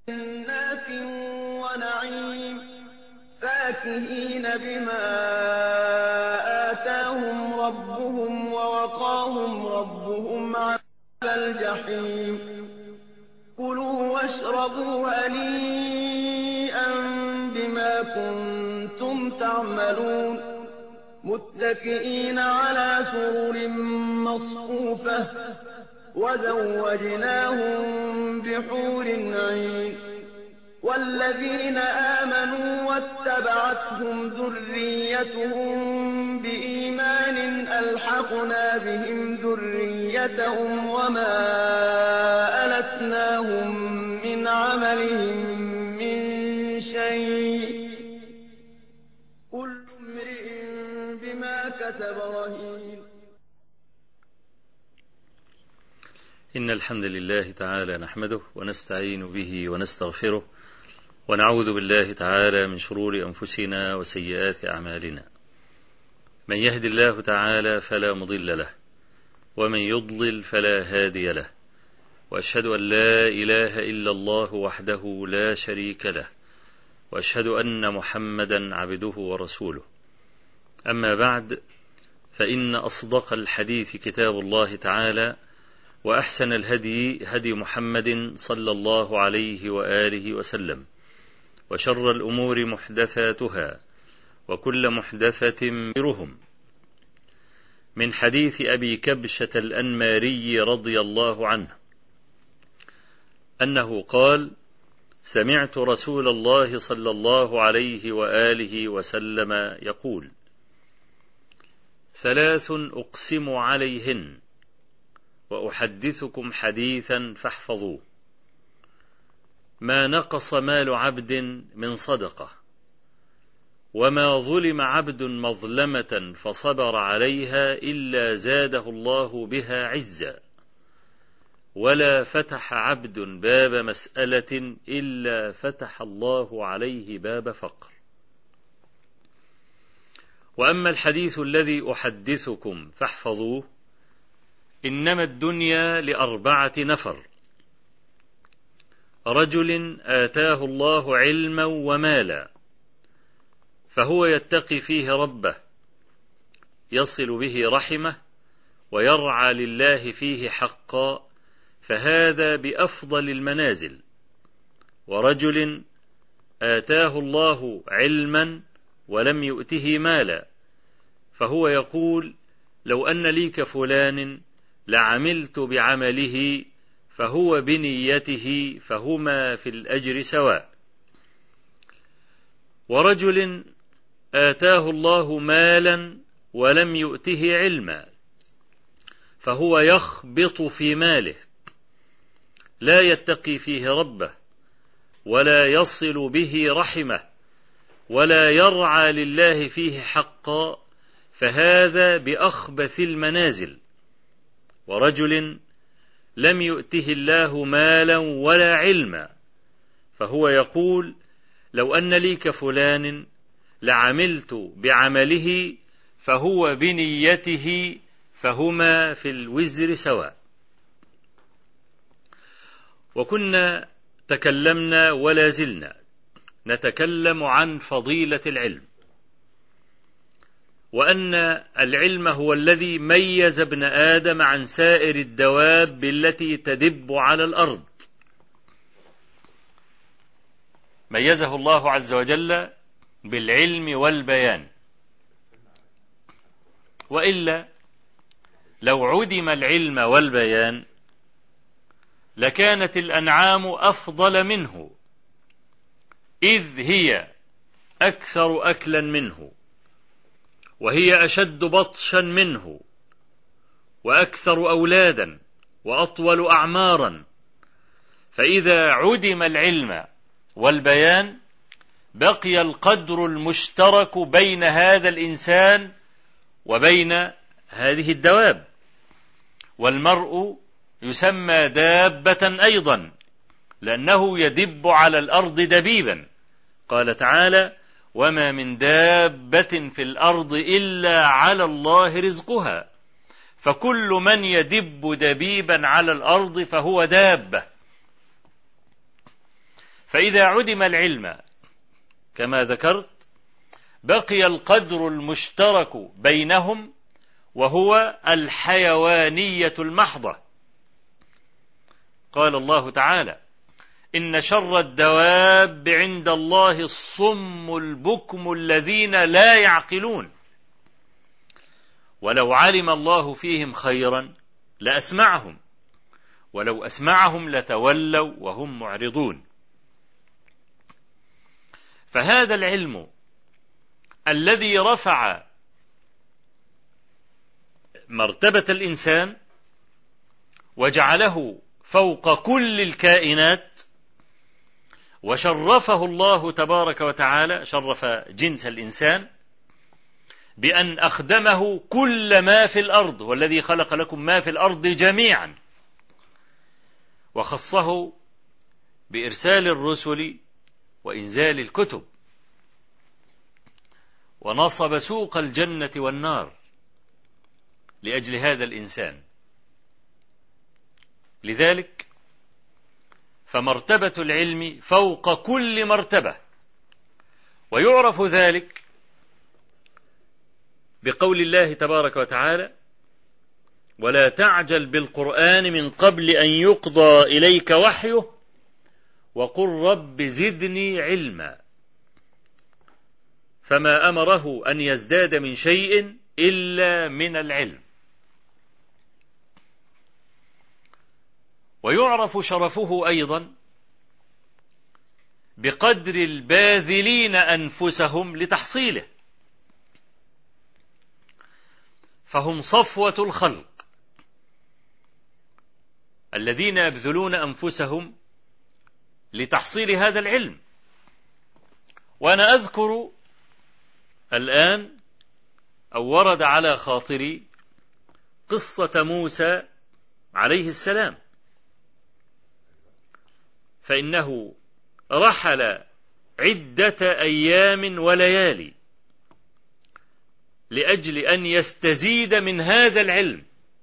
جنات ونعيم فاكهين بما آتاهم ربهم ووقاهم ربهم عذاب الجحيم كلوا واشربوا هنيئا بما كنتم تعملون متكئين على سرر مصفوفة وزوجناهم بحور عين والذين آمنوا واتبعتهم ذريتهم بإيمان ألحقنا بهم ذريتهم وما ألتناهم من عملهم من شيء كل امرئ بما كسب رهين. إن الحمد لله تعالى نحمده ونستعين به ونستغفره ونعوذ بالله تعالى من شرور أنفسنا وسيئات أعمالنا من يهد الله تعالى فلا مضل له ومن يضلل فلا هادي له وأشهد أن لا إله إلا الله وحده لا شريك له وأشهد أن محمدا عبده ورسوله أما بعد فإن أصدق الحديث كتاب الله تعالى وأحسن الهدي هدي محمد صلى الله عليه وآله وسلم وشر الأمور محدثاتها وكل محدثة مرهم من حديث أبي كبشة الأنماري رضي الله عنه أنه قال سمعت رسول الله صلى الله عليه وآله وسلم يقول ثلاث أقسم عليهن وأحدثكم حديثا فاحفظوه ما نقص مال عبد من صدقة وما ظلم عبد مظلمة فصبر عليها إلا زاده الله بها عزا ولا فتح عبد باب مسألة إلا فتح الله عليه باب فقر. وأما الحديث الذي أحدثكم فاحفظوه إنما الدنيا لأربعة نفر رجل آتاه الله علما ومالا فهو يتقي فيه ربه يصل به رحمه ويرعى لله فيه حقا فهذا بأفضل المنازل ورجل آتاه الله علما ولم يؤته مالا فهو يقول لو أن لي كفلان لعملت بعمله فهو بنيته فهما في الأجر سواء ورجل آتاه الله مالا ولم يؤته علما فهو يخبط في ماله لا يتقي فيه ربه ولا يصل به رحمه ولا يرعى لله فيه حقا فهذا بأخبث المنازل ورجل لم يؤته الله مالا ولا علما فهو يقول لو أن لي كفلان لعملت بعمله فهو بنيته فهما في الوزر سواء. وكنا تكلمنا ولا زلنا نتكلم عن فضيلة العلم وأن العلم هو الذي ميز ابن آدم عن سائر الدواب التي تدب على الأرض ميزه الله عز وجل بالعلم والبيان وإلا لو عدم العلم والبيان لكانت الأنعام أفضل منه إذ هي أكثر أكلا منه وهي أشد بطشا منه وأكثر أولادا وأطول أعمارا فإذا عدم العلم والبيان بقي القدر المشترك بين هذا الإنسان وبين هذه الدواب والمرء يسمى دابة أيضا لأنه يدب على الأرض دبيبا قال تعالى وما من دابة في الأرض إلا على الله رزقها فكل من يدب دبيبا على الأرض فهو دابة فإذا عدم العلم كما ذكرت بقي القدر المشترك بينهم، وهو الحيوانية المحضة. قال الله تعالى: إن شر الدواب عند الله الصم البكم الذين لا يعقلون، ولو علم الله فيهم خيرا لأسمعهم، ولو أسمعهم لتولوا وهم معرضون. فهذا العلم الذي رفع مرتبة الإنسان وجعله فوق كل الكائنات، وشرفه الله تبارك وتعالى، شرف جنس الإنسان بأن أخدمه كل ما في الأرض، والذي خلق لكم ما في الأرض جميعا، وخصه بإرسال الرسل وإنزال الكتب، ونصب سوق الجنة والنار لأجل هذا الإنسان. لذلك فمرتبة العلم فوق كل مرتبة، ويعرف ذلك بقول الله تبارك وتعالى: ولا تعجل بالقرآن من قبل أن يقضى إليك وحيه وقل رب زدني علما. فما أمره أن يزداد من شيء إلا من العلم. ويعرف شرفه أيضا بقدر الباذلين أنفسهم لتحصيله، فهم صفوة الخلق الذين يبذلون أنفسهم لتحصيل هذا العلم. وأنا أذكر الآن أو ورد على خاطري قصة موسى عليه السلام، فإنه رحل عدة أيام وليالي لأجل أن يستزيد من هذا العلم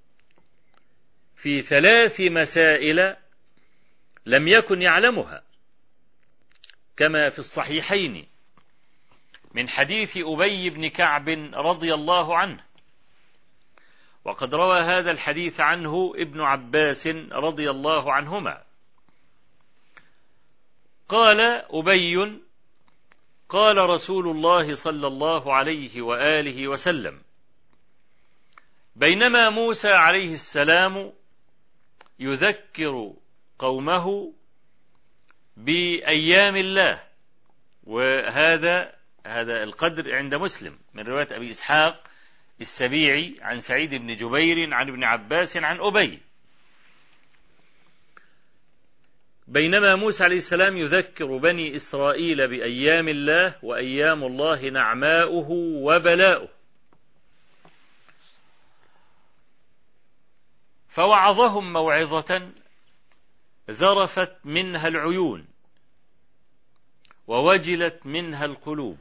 في 3 مسائل لم يكن يعلمها، كما في الصحيحين من حديث أبي بن كعب رضي الله عنه، وقد روى هذا الحديث عنه ابن عباس رضي الله عنهما. قال أبي: قال رسول الله صلى الله عليه وآله وسلم: بينما موسى عليه السلام يذكر قومه بأيام الله، وهذا القدر عند مسلم من رواية أبي إسحاق السبيعي عن سعيد بن جبير عن ابن عباس عن أبي. بينما موسى عليه السلام يذكر بني إسرائيل بأيام الله، وأيام الله نعماؤه وبلاؤه، فوعظهم موعظة ذرفت منها العيون ووجلت منها القلوب.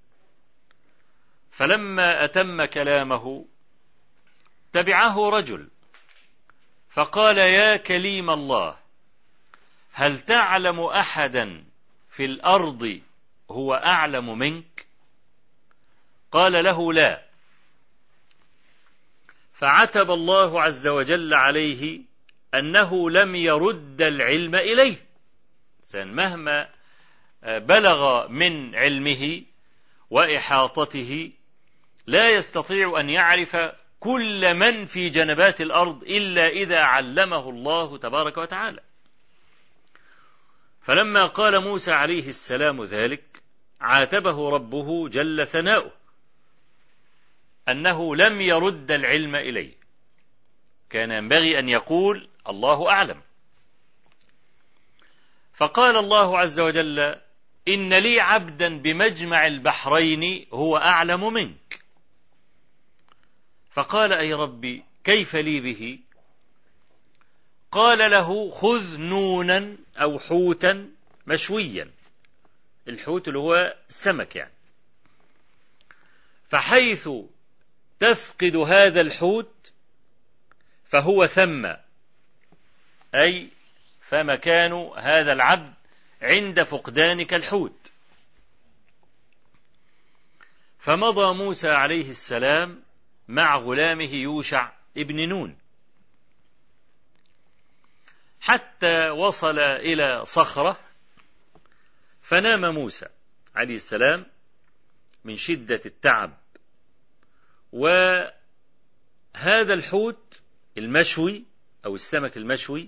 فلما أتم كلامه تبعه رجل فقال: يا كليم الله، هل تعلم أحدا في الأرض هو أعلم منك؟ قال له: لا. فعتب الله عز وجل عليه أنه لم يرد العلم إليه. مهما بلغ من علمه وإحاطته لا يستطيع أن يعرف كل من في جنبات الأرض إلا إذا علمه الله تبارك وتعالى. فلما قال موسى عليه السلام ذلك عاتبه ربه جل ثناؤه أنه لم يرد العلم إليه، كان ينبغي أن يقول: الله أعلم. فقال الله عز وجل: إن لي عبدا بمجمع البحرين هو أعلم منك. فقال: أي ربي، كيف لي به؟ قال له: خذ نونا أو حوتا مشويا، الحوت اللي هو السمك يعني، فحيث تفقد هذا الحوت فهو ثم، أي فمكان هذا العبد عند فقدانك الحوت. فمضى موسى عليه السلام مع غلامه يوشع ابن نون حتى وصل إلى صخرة، فنام موسى عليه السلام من شدة التعب. وهذا الحوت المشوي أو السمك المشوي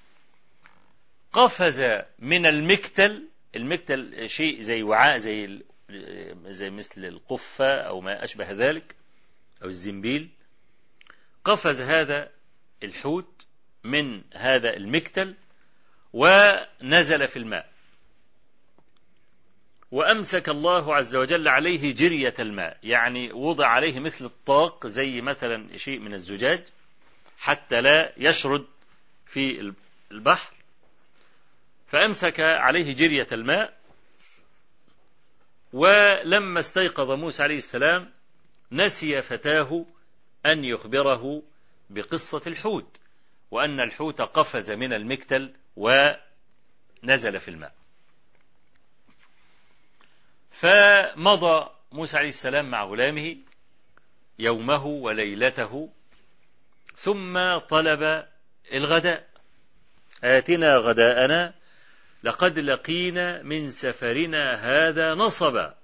قفز من المكتل. المكتل شيء زي وعاء، زي مثل القفة أو ما أشبه ذلك أو الزنبيل. قفز هذا الحوت من هذا المكتل ونزل في الماء، وأمسك الله عز وجل عليه جرية الماء، يعني وضع عليه مثل الطاق، زي مثلا شيء من الزجاج حتى لا يشرد في البحر. فأمسك عليه جرية الماء. ولما استيقظ موسى عليه السلام نسي فتاه أن يخبره بقصة الحوت، وأن الحوت قفز من المكتل ونزل في الماء. فمضى موسى عليه السلام مع غلامه يومه وليلته، ثم طلب الغداء. آتنا غداءنا لقد لقينا من سفرنا هذا نصبا.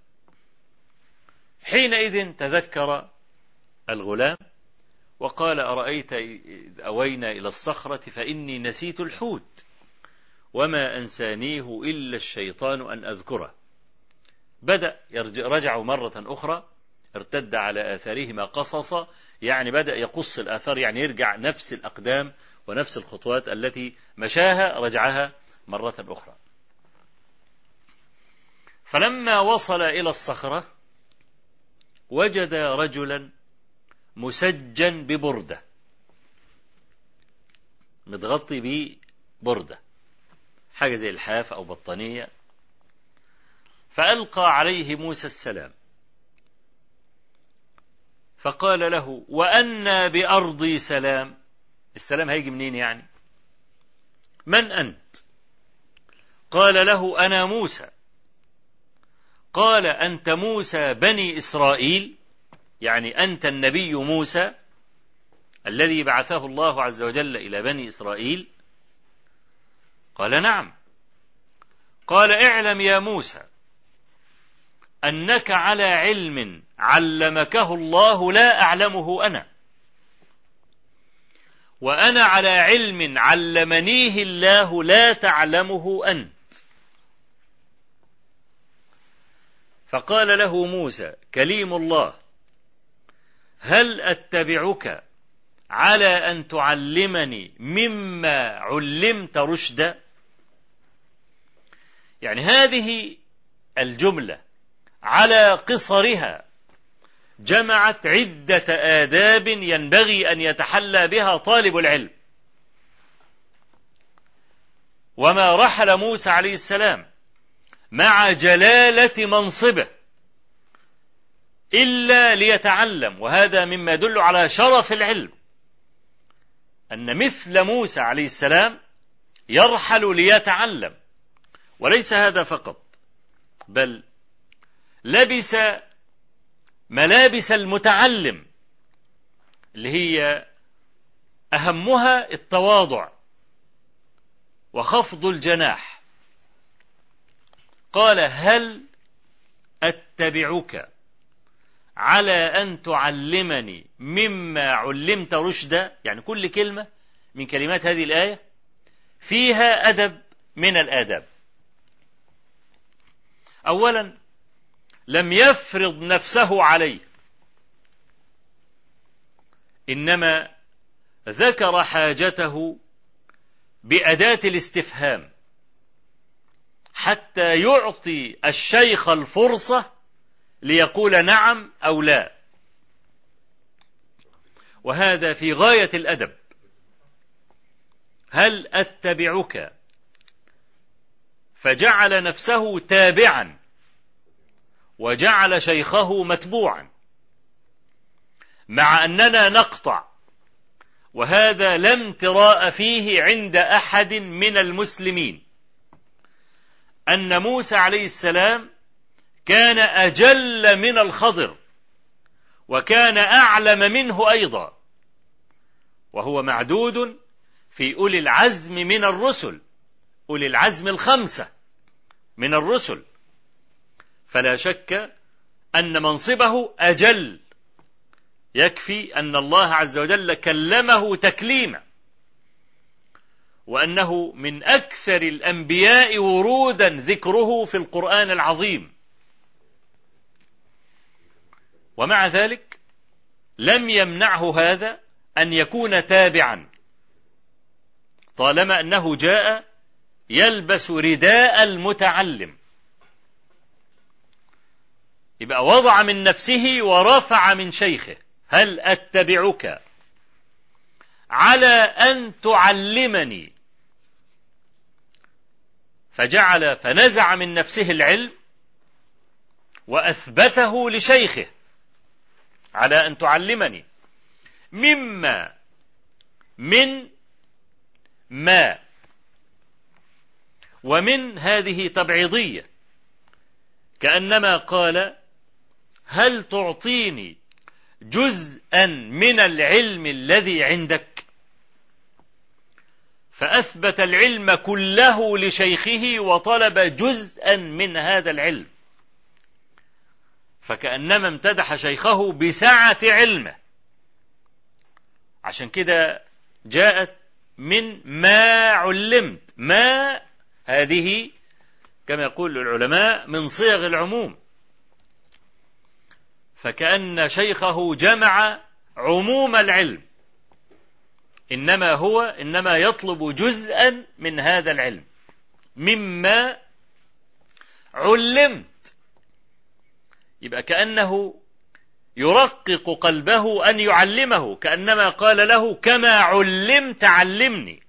حينئذ تذكر الغلام وقال: أرأيت إذ أوينا إلى الصخرة فإني نسيت الحوت وما أنسانيه إلا الشيطان أن أذكره. رجعوا مرة أخرى، ارتد على آثارهما قصصا، يعني بدأ يقص الآثار، يعني يرجع نفس الأقدام ونفس الخطوات التي مشاها رجعها مرة أخرى. فلما وصل إلى الصخرة وجد رجلا مسجن ببردة، متغطي ببردة، حاجة زي الحاف أو بطانية. فألقى عليه موسى السلام فقال له: وأنى بأرضي سلام. السلام هيجي منين يعني؟ من أنت؟ قال له: أنا موسى. قال: أنت موسى بني إسرائيل، يعني أنت النبي موسى الذي بعثه الله عز وجل إلى بني إسرائيل؟ قال: نعم. قال: اعلم يا موسى أنك على علم علمكه الله لا أعلمه أنا، وأنا على علم علمنيه الله لا تعلمه أنت. فقال له موسى كليم الله: هل أتبعك على أن تعلمني مما علمت رشدا؟ يعني هذه الجملة على قصرها جمعت عدة آداب ينبغي أن يتحلى بها طالب العلم. وما رحل موسى عليه السلام مع جلالة منصبه إلا ليتعلم، وهذا مما يدل على شرف العلم، أن مثل موسى عليه السلام يرحل ليتعلم. وليس هذا فقط، بل لبس ملابس المتعلم اللي هي أهمها التواضع وخفض الجناح. قال: هل أتبعك على أن تعلمني مما علمت رشدا؟ يعني كل كلمة من كلمات هذه الآية فيها أدب من الآداب. أولا، لم يفرض نفسه عليه، إنما ذكر حاجته بأداة الاستفهام حتى يعطي الشيخ الفرصة ليقول نعم أو لا، وهذا في غاية الأدب. هل أتبعك؟ فجعل نفسه تابعا وجعل شيخه متبوعا، مع أننا نقطع، وهذا لا امتراء فيه عند أحد من المسلمين، أن موسى عليه السلام كان أجل من الخضر وكان أعلم منه أيضا، وهو معدود في أولي العزم من الرسل، أولي العزم الخمسة من الرسل، فلا شك أن منصبه أجل، يكفي أن الله عز وجل كلمه تكليما، وأنه من أكثر الأنبياء ورودا ذكره في القرآن العظيم. ومع ذلك لم يمنعه هذا أن يكون تابعا، طالما أنه جاء يلبس رداء المتعلم، يبقى وضع من نفسه ورفع من شيخه: هل أتبعك على أن تعلمني؟ فنزع من نفسه العلم وأثبته لشيخه على أن تعلمني، مما من ما، ومن هذه تبعيضية، كأنما قال: هل تعطيني جزءا من العلم الذي عندك؟ فأثبت العلم كله لشيخه وطلب جزءا من هذا العلم، فكأنما امتدح شيخه بسعة علمه. عشان كده جاءت من ما علمت، ما هذه كما يقول العلماء من صيغ العموم، فكأن شيخه جمع عموم العلم، إنما يطلب جزءا من هذا العلم. مما علمت، يبقى كأنه يرقق قلبه أن يعلمه، كأنما قال له: كما علمت علمني.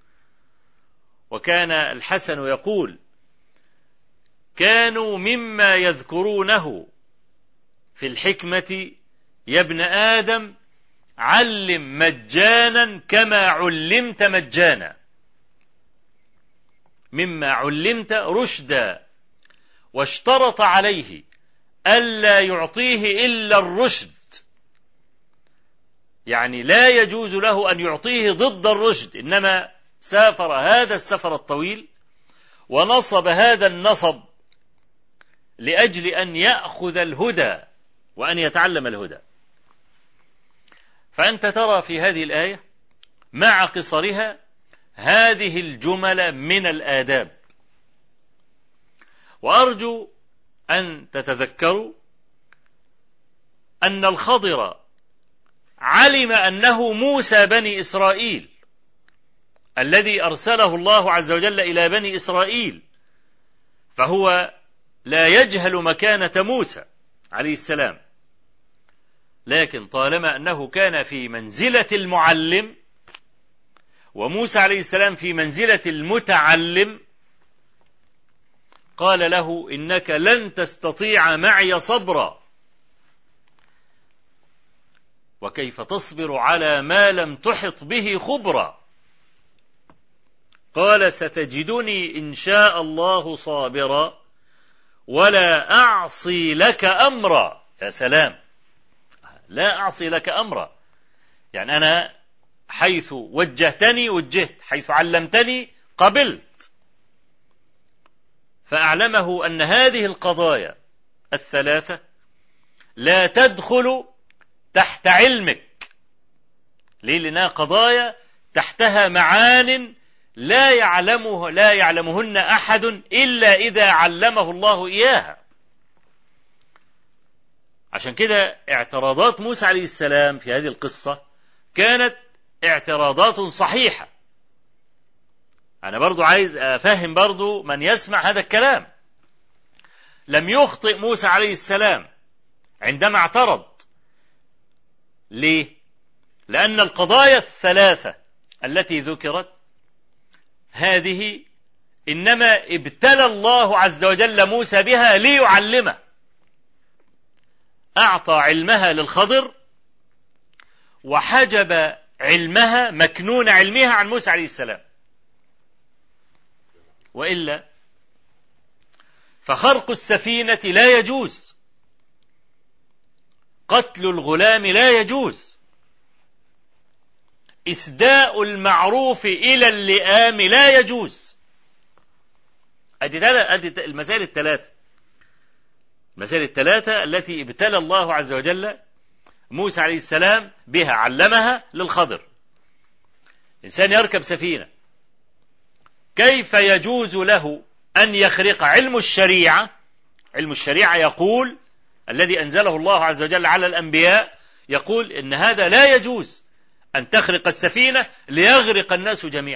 وكان الحسن يقول: كانوا مما يذكرونه في الحكمة: يا ابن آدم علم مجانا كما علمت مجانا. مما علمت رشدا، واشترط عليه ألا يعطيه إلا الرشد، يعني لا يجوز له أن يعطيه ضد الرشد، إنما سافر هذا السفر الطويل ونصب هذا النصب لأجل أن يأخذ الهدى وأن يتعلم الهدى. فأنت ترى في هذه الآية مع قصرها هذه الجمل من الآداب، وأرجو أن تتذكروا أن الخضر علم أنه موسى بني إسرائيل الذي أرسله الله عز وجل إلى بني إسرائيل، فهو لا يجهل مكانة موسى عليه السلام، لكن طالما أنه كان في منزلة المعلم وموسى عليه السلام في منزلة المتعلم، قال له: إنك لن تستطيع معي صبرا، وكيف تصبر على ما لم تحط به خبرا؟ قال: ستجدني إن شاء الله صابرا ولا أعصي لك أمرا. يا سلام، لا أعصي لك أمرا، يعني أنا حيث وجهتني وجهت، حيث علمتني قبلت. فأعلمه أن هذه القضايا الثلاثة لا تدخل تحت علمك. ليه؟ لأنها قضايا تحتها معان لا يعلمهن أحد إلا إذا علمه الله إياها. عشان كده اعتراضات موسى عليه السلام في هذه القصة كانت اعتراضات صحيحة. أنا برضو عايز أفهم برضو من يسمع هذا الكلام. لم يخطئ موسى عليه السلام عندما اعترض. ليه؟ لأن القضايا الثلاثة التي ذكرت هذه إنما ابتلى الله عز وجل موسى بها ليعلمه. أعطى علمها للخضر وحجب علمها، مكنون علمها، عن موسى عليه السلام. وإلا فخرق السفينة لا يجوز، قتل الغلام لا يجوز، إسداء المعروف إلى اللئام لا يجوز. أدي المسائل الثلاثة التي ابتلى الله عز وجل موسى عليه السلام بها، علمها للخضر. إنسان يركب سفينة، كيف يجوز له أن يخرق؟ علم الشريعة يقول، الذي أنزله الله عز وجل على الأنبياء يقول إن هذا لا يجوز، أن تخرق السفينة ليغرق الناس جميعا.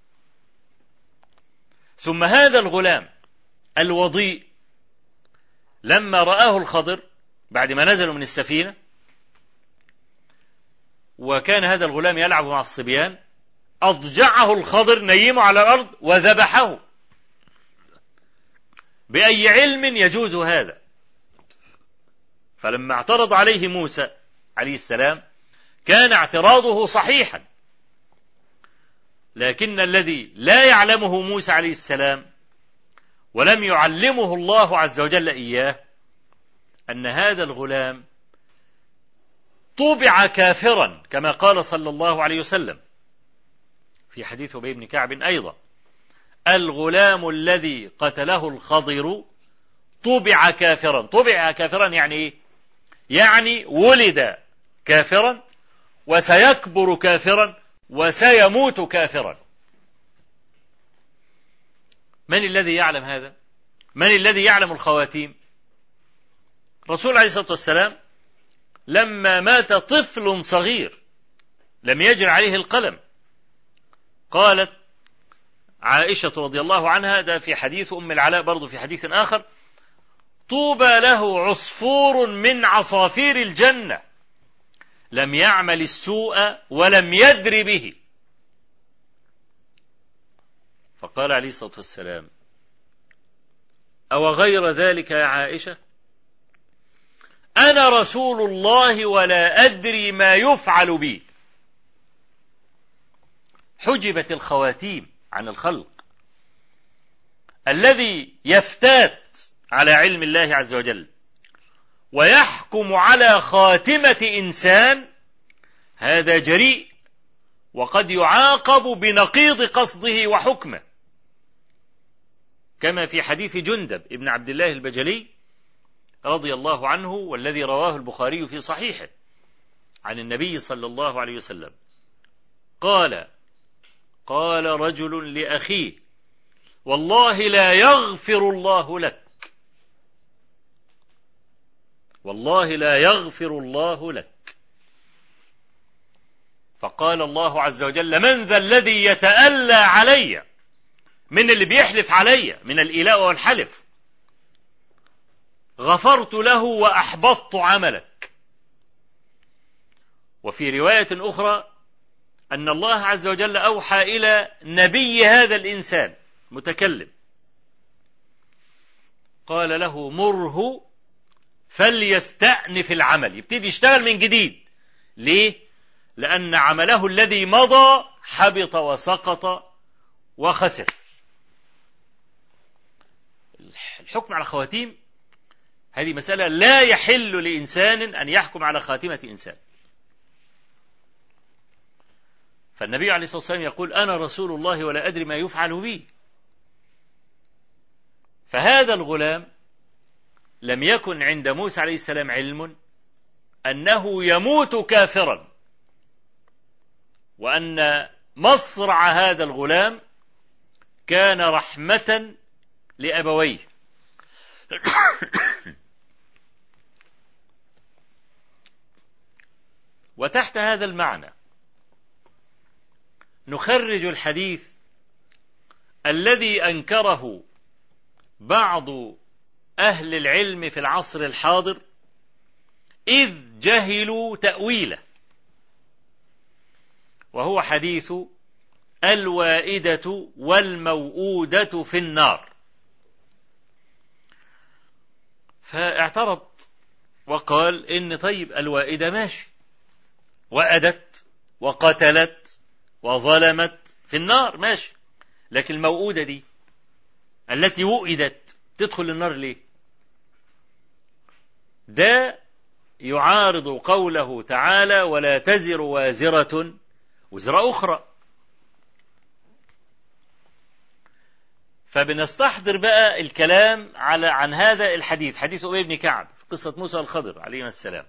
ثم هذا الغلام الوضيء لما رآه الخضر بعد ما نزلوا من السفينة، وكان هذا الغلام يلعب مع الصبيان، أضجعه الخضر نيمه على الأرض وذبحه. بأي علم يجوز هذا؟ فلما اعترض عليه موسى عليه السلام كان اعتراضه صحيحا، لكن الذي لا يعلمه موسى عليه السلام ولم يعلمه الله عز وجل إياه أن هذا الغلام طبع كافرا، كما قال صلى الله عليه وسلم في حديث أبي بن كعب أيضا: الغلام الذي قتله الخضر طبع كافرا. طبع كافرا يعني إيه؟ يعني ولد كافرا وسيكبر كافرا وسيموت كافرا. من الذي يعلم هذا؟ من الذي يعلم الخواتيم؟ رسول عليه الصلاة والسلام لما مات طفل صغير لم يجر عليه القلم، قالت عائشة رضي الله عنها، ده في حديث أم العلاء برضو في حديث آخر: طوبى له عصفور من عصافير الجنة لم يعمل السوء ولم يدر به. فقال عليه الصلاة والسلام: أو غير ذلك يا عائشة؟ أنا رسول الله ولا أدري ما يفعل بي. حجبت الخواتيم عن الخلق. الذي يفتات على علم الله عز وجل ويحكم على خاتمة إنسان هذا جريء، وقد يعاقب بنقيض قصده وحكمه، كما في حديث جندب ابن عبد الله البجلي رضي الله عنه، والذي رواه البخاري في صحيحه عن النبي صلى الله عليه وسلم قال رجل لأخيه: والله لا يغفر الله لك، والله لا يغفر الله لك. فقال الله عز وجل: من ذا الذي يتألى علي؟ من اللي بيحلف علي من الإيلاء والحلف؟ غفرت له وأحبطت عملك. وفي رواية أخرى أن الله عز وجل أوحى إلى نبي هذا الإنسان متكلم، قال له: مره فليستأنف العمل، يبتدي يشتغل من جديد. ليه؟ لأن عمله الذي مضى حبط وسقط وخسر. الحكم على خواتيم هذه مسألة لا يحل لإنسان أن يحكم على خاتمة إنسان. فالنبي عليه الصلاة والسلام يقول: أنا رسول الله ولا أدري ما يفعل بي. فهذا الغلام لم يكن عند موسى عليه السلام علم أنه يموت كافرا، وأن مصرع هذا الغلام كان رحمة لأبويه. وتحت هذا المعنى نخرج الحديث الذي أنكره بعض أهل العلم في العصر الحاضر إذ جهلوا تأويله، وهو حديث الوائدة والموؤودة في النار. فاعترض وقال: إن طيب الوائدة ماشي، وأدت وقتلت وظلمت في النار ماشي، لكن الموؤودة دي التي وئدت تدخل النار ليه؟ ده يعارض قوله تعالى ولا تزر وازرة وزر أخرى. فبنستحضر بقى الكلام عن هذا الحديث، حديث أبي بن كعب في قصة موسى الخضر عليه السلام.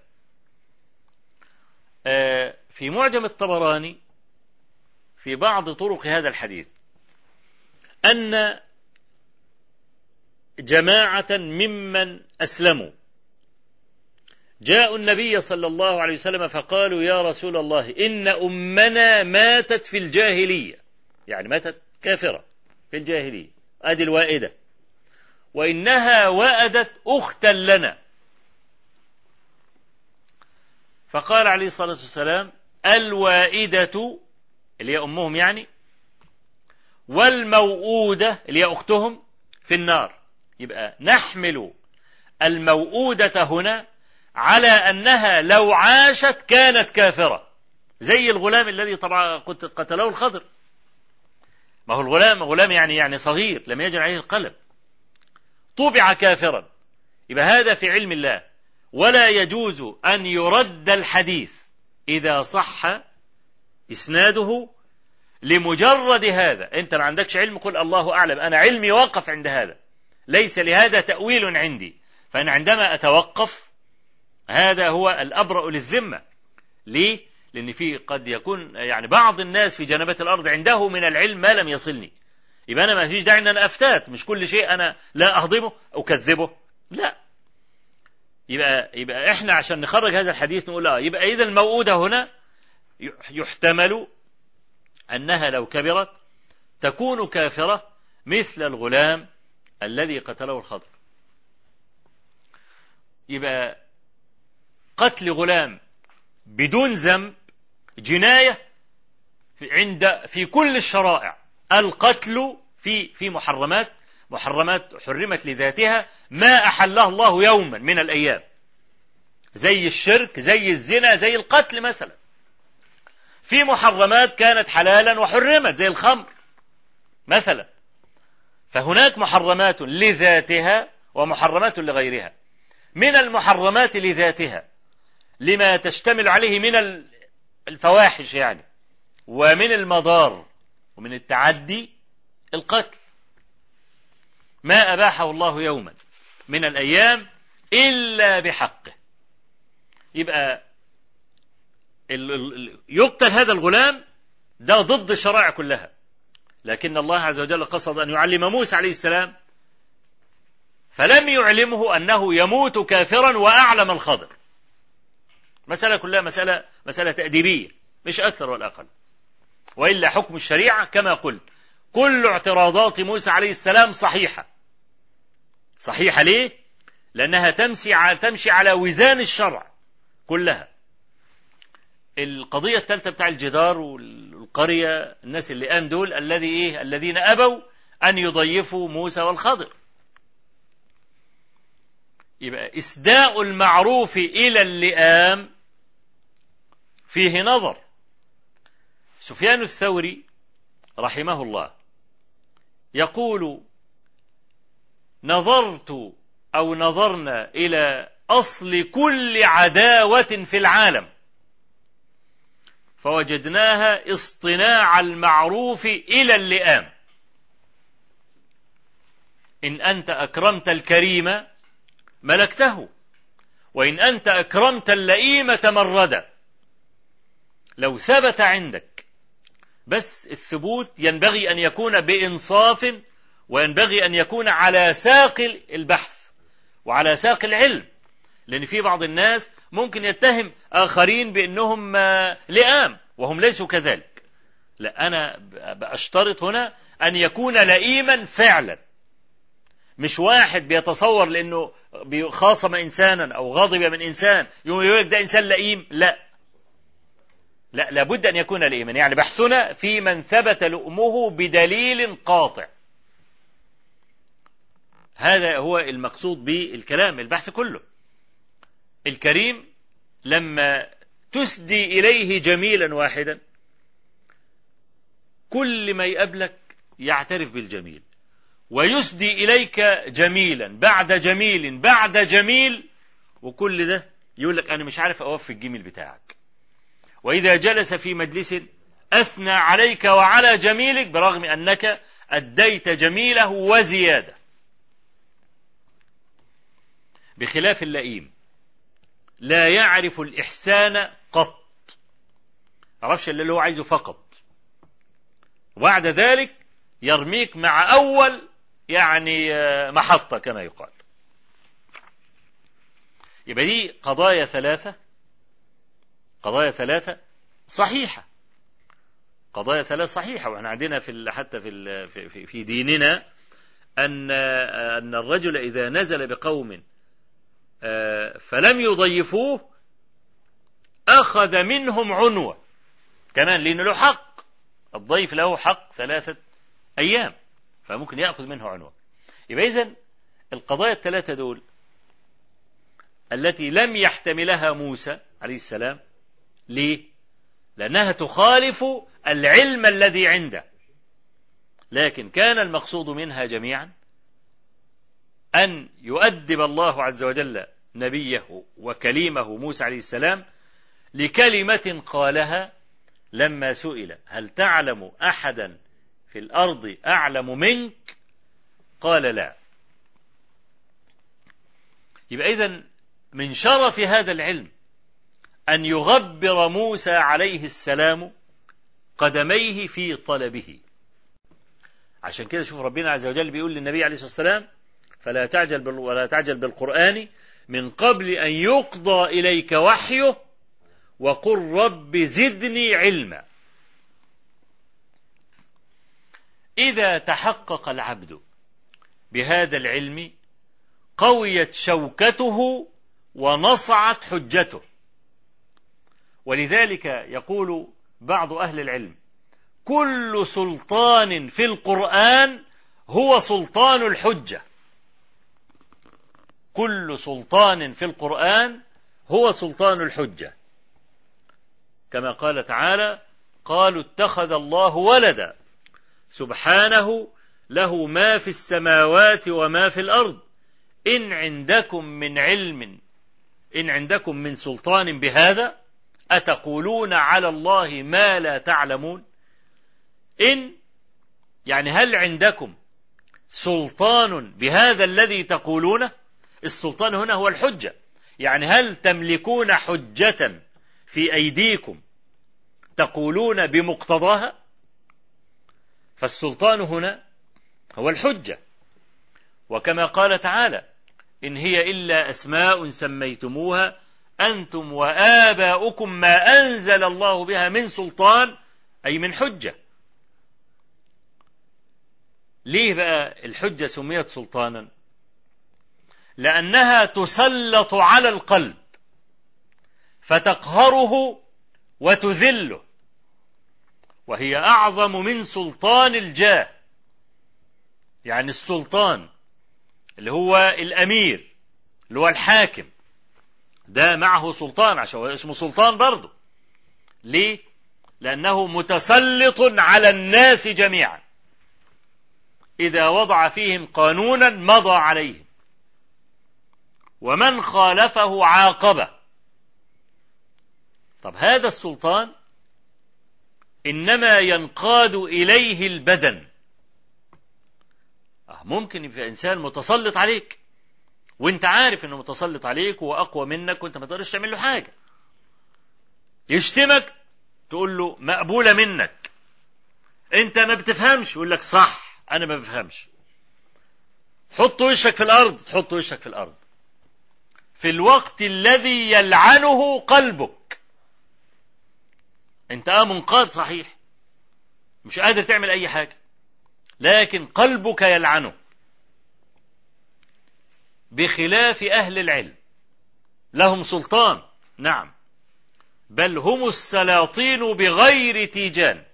في معجم الطبراني في بعض طرق هذا الحديث أن جماعة ممن أسلموا جاءوا النبي صلى الله عليه وسلم فقالوا يا رسول الله إن أمنا ماتت في الجاهلية، يعني ماتت كافرة في الجاهلية، أدي الوائدة، وإنها وأدت أختا لنا. فقال عليه الصلاة والسلام الوائدة اللي هي أمهم يعني، والموؤودة اللي هي أختهم في النار. يبقى نحمل الموؤودة هنا على أنها لو عاشت كانت كافرة، زي الغلام الذي طبعا قتله الخضر. ما هو الغلام يعني صغير لم يجر عليه القلم، طبع كافرا. يبقى هذا في علم الله، ولا يجوز أن يرد الحديث إذا صح إسناده لمجرد هذا. أنت ما عندكش علم، قل الله أعلم، أنا علمي وقف عند هذا، ليس لهذا تأويل عندي. فأنا عندما أتوقف هذا هو الأبرأ للذمة. ليه؟ لأن في قد يكون يعني بعض الناس في جنبات الأرض عنده من العلم ما لم يصلني، يبقى أنا ما فيش داعي أن أنا أفتات، مش كل شيء أنا لا أهضمه أو كذبه، لا. يبقى إحنا عشان نخرج هذا الحديث نقول يبقى إذا الموؤودة هنا يحتمل أنها لو كبرت تكون كافرة مثل الغلام الذي قتله الخضر. يبقى قتل غلام بدون ذنب جناية في كل الشرائع. القتل في محرمات حرمت لذاتها ما أحلها الله يوما من الأيام، زي الشرك، زي الزنا، زي القتل مثلا. في محرمات كانت حلالا وحرمت زي الخمر مثلا. فهناك محرمات لذاتها ومحرمات لغيرها. من المحرمات لذاتها لما تشتمل عليه من الفواحش يعني، ومن المضار ومن التعدي، القتل ما أباحه الله يوما من الأيام إلا بحقه. يبقى يقتل هذا الغلام ده ضد الشرائع كلها، لكن الله عز وجل قصد أن يعلم موسى عليه السلام فلم يعلمه أنه يموت كافرا وأعلم الخضر. مسألة كلها مسألة تأديبية مش أكثر ولا أقل. وإلا حكم الشريعة كما قلت كل اعتراضات موسى عليه السلام صحيحة ليه؟ لأنها تمشي على وزان الشرع كلها. القضية الثالثة بتاع الجدار والقرية، الناس اللي قام دول الذين أبوا أن يضيفوا موسى والخضر. يبقى إسداء المعروف إلى اللئام فيه نظر. سفيان الثوري رحمه الله يقول نظرنا إلى أصل كل عداوة في العالم فوجدناها اصطناع المعروف إلى اللئام. إن أنت أكرمت الكريم ملكته، وإن أنت أكرمت اللئيم تمرد. لو ثبت عندك، بس الثبوت ينبغي أن يكون بإنصاف، وينبغي أن يكون على ساق البحث وعلى ساق العلم. لأن في بعض الناس ممكن يتهم آخرين بأنهم لئام وهم ليسوا كذلك. لا، أنا بأشترط هنا أن يكون لئيما فعلا، مش واحد بيتصور لأنه خاصم إنسانا أو غضب من إنسان يقول ده إنسان لئيم. لا، لابد أن يكون لئيما. يعني بحثنا في من ثبت لؤمه بدليل قاطع. هذا هو المقصود بالكلام، البحث كله. الكريم لما تسدي إليه جميلا واحدا كل ما يقابلك يعترف بالجميل، ويسدي إليك جميلا بعد جميل بعد جميل، وكل ده يقول لك أنا مش عارف أوفي الجميل بتاعك. وإذا جلس في مجلس أثنى عليك وعلى جميلك برغم أنك أديت جميله وزيادة، بخلاف اللئيم لا يعرف الإحسان قط، عرفش اللي هو عايزه فقط، وبعد ذلك يرميك مع أول يعني محطة كما يقال. يبقى دي قضايا ثلاثة صحيحة، قضايا ثلاث صحيحة. وإحنا عندنا حتى في ديننا أن الرجل إذا نزل بقوم فلم يضيفوه أخذ منهم عنوة كمان، لأنه له حق، الضيف له حق 3 أيام، فممكن يأخذ منه عنوة. يبقى إذن القضايا الثلاثة دول التي لم يحتملها موسى عليه السلام، ليه؟ لأنها تخالف العلم الذي عنده، لكن كان المقصود منها جميعا أن يؤدب الله عز وجل نبيه وكليمه موسى عليه السلام لكلمة قالها لما سئل هل تعلم أحدا في الأرض أعلم منك؟ قال لا. يبقى إذن من شرف هذا العلم أن يغبر موسى عليه السلام قدميه في طلبه. عشان كده شوف ربنا عز وجل بيقول للنبي عليه الصلاة والسلام ولا تعجل بالقرآن من قبل أن يقضى إليك وحيه وقل رب زدني علما. إذا تحقق العبد بهذا العلم قويت شوكته ونصعت حجته. ولذلك يقول بعض أهل العلم كل سلطان في القرآن هو سلطان الحجة، كل سلطان في القرآن هو سلطان الحجة، كما قال تعالى قالوا اتخذ الله ولدا سبحانه له ما في السماوات وما في الأرض إن عندكم من سلطان بهذا أتقولون على الله ما لا تعلمون. يعني هل عندكم سلطان بهذا الذي تقولونه؟ السلطان هنا هو الحجة، يعني هل تملكون حجة في أيديكم تقولون بمقتضاها؟ فالسلطان هنا هو الحجة. وكما قال تعالى إن هي إلا أسماء سميتموها أنتم وآباؤكم ما أنزل الله بها من سلطان، أي من حجة. ليه بقى الحجة سميت سلطانا؟ لأنها تسلط على القلب فتقهره وتذله، وهي أعظم من سلطان الجاه. يعني السلطان اللي هو الأمير اللي هو الحاكم ده معه سلطان، عشان هو اسمه سلطان برضه. ليه؟ لأنه متسلط على الناس جميعا، إذا وضع فيهم قانونا مضى عليهم، ومن خالفه عاقبه. طب هذا السلطان إنما ينقاد إليه البدن. ممكن يبقى إنسان متسلط عليك وانت عارف انه متسلط عليك وأقوى منك وانت ما تقدرش تعمل له حاجة، يشتمك تقول له مقبولة منك، انت ما بتفهمش يقول لك صح انا ما بفهمش، حط وشك في الأرض تحط وشك في الأرض، في الوقت الذي يلعنه قلبك. انت منقاد صحيح مش قادر تعمل أي حاجة، لكن قلبك يلعنه. بخلاف أهل العلم لهم سلطان، نعم، بل هم السلاطين بغير تيجان،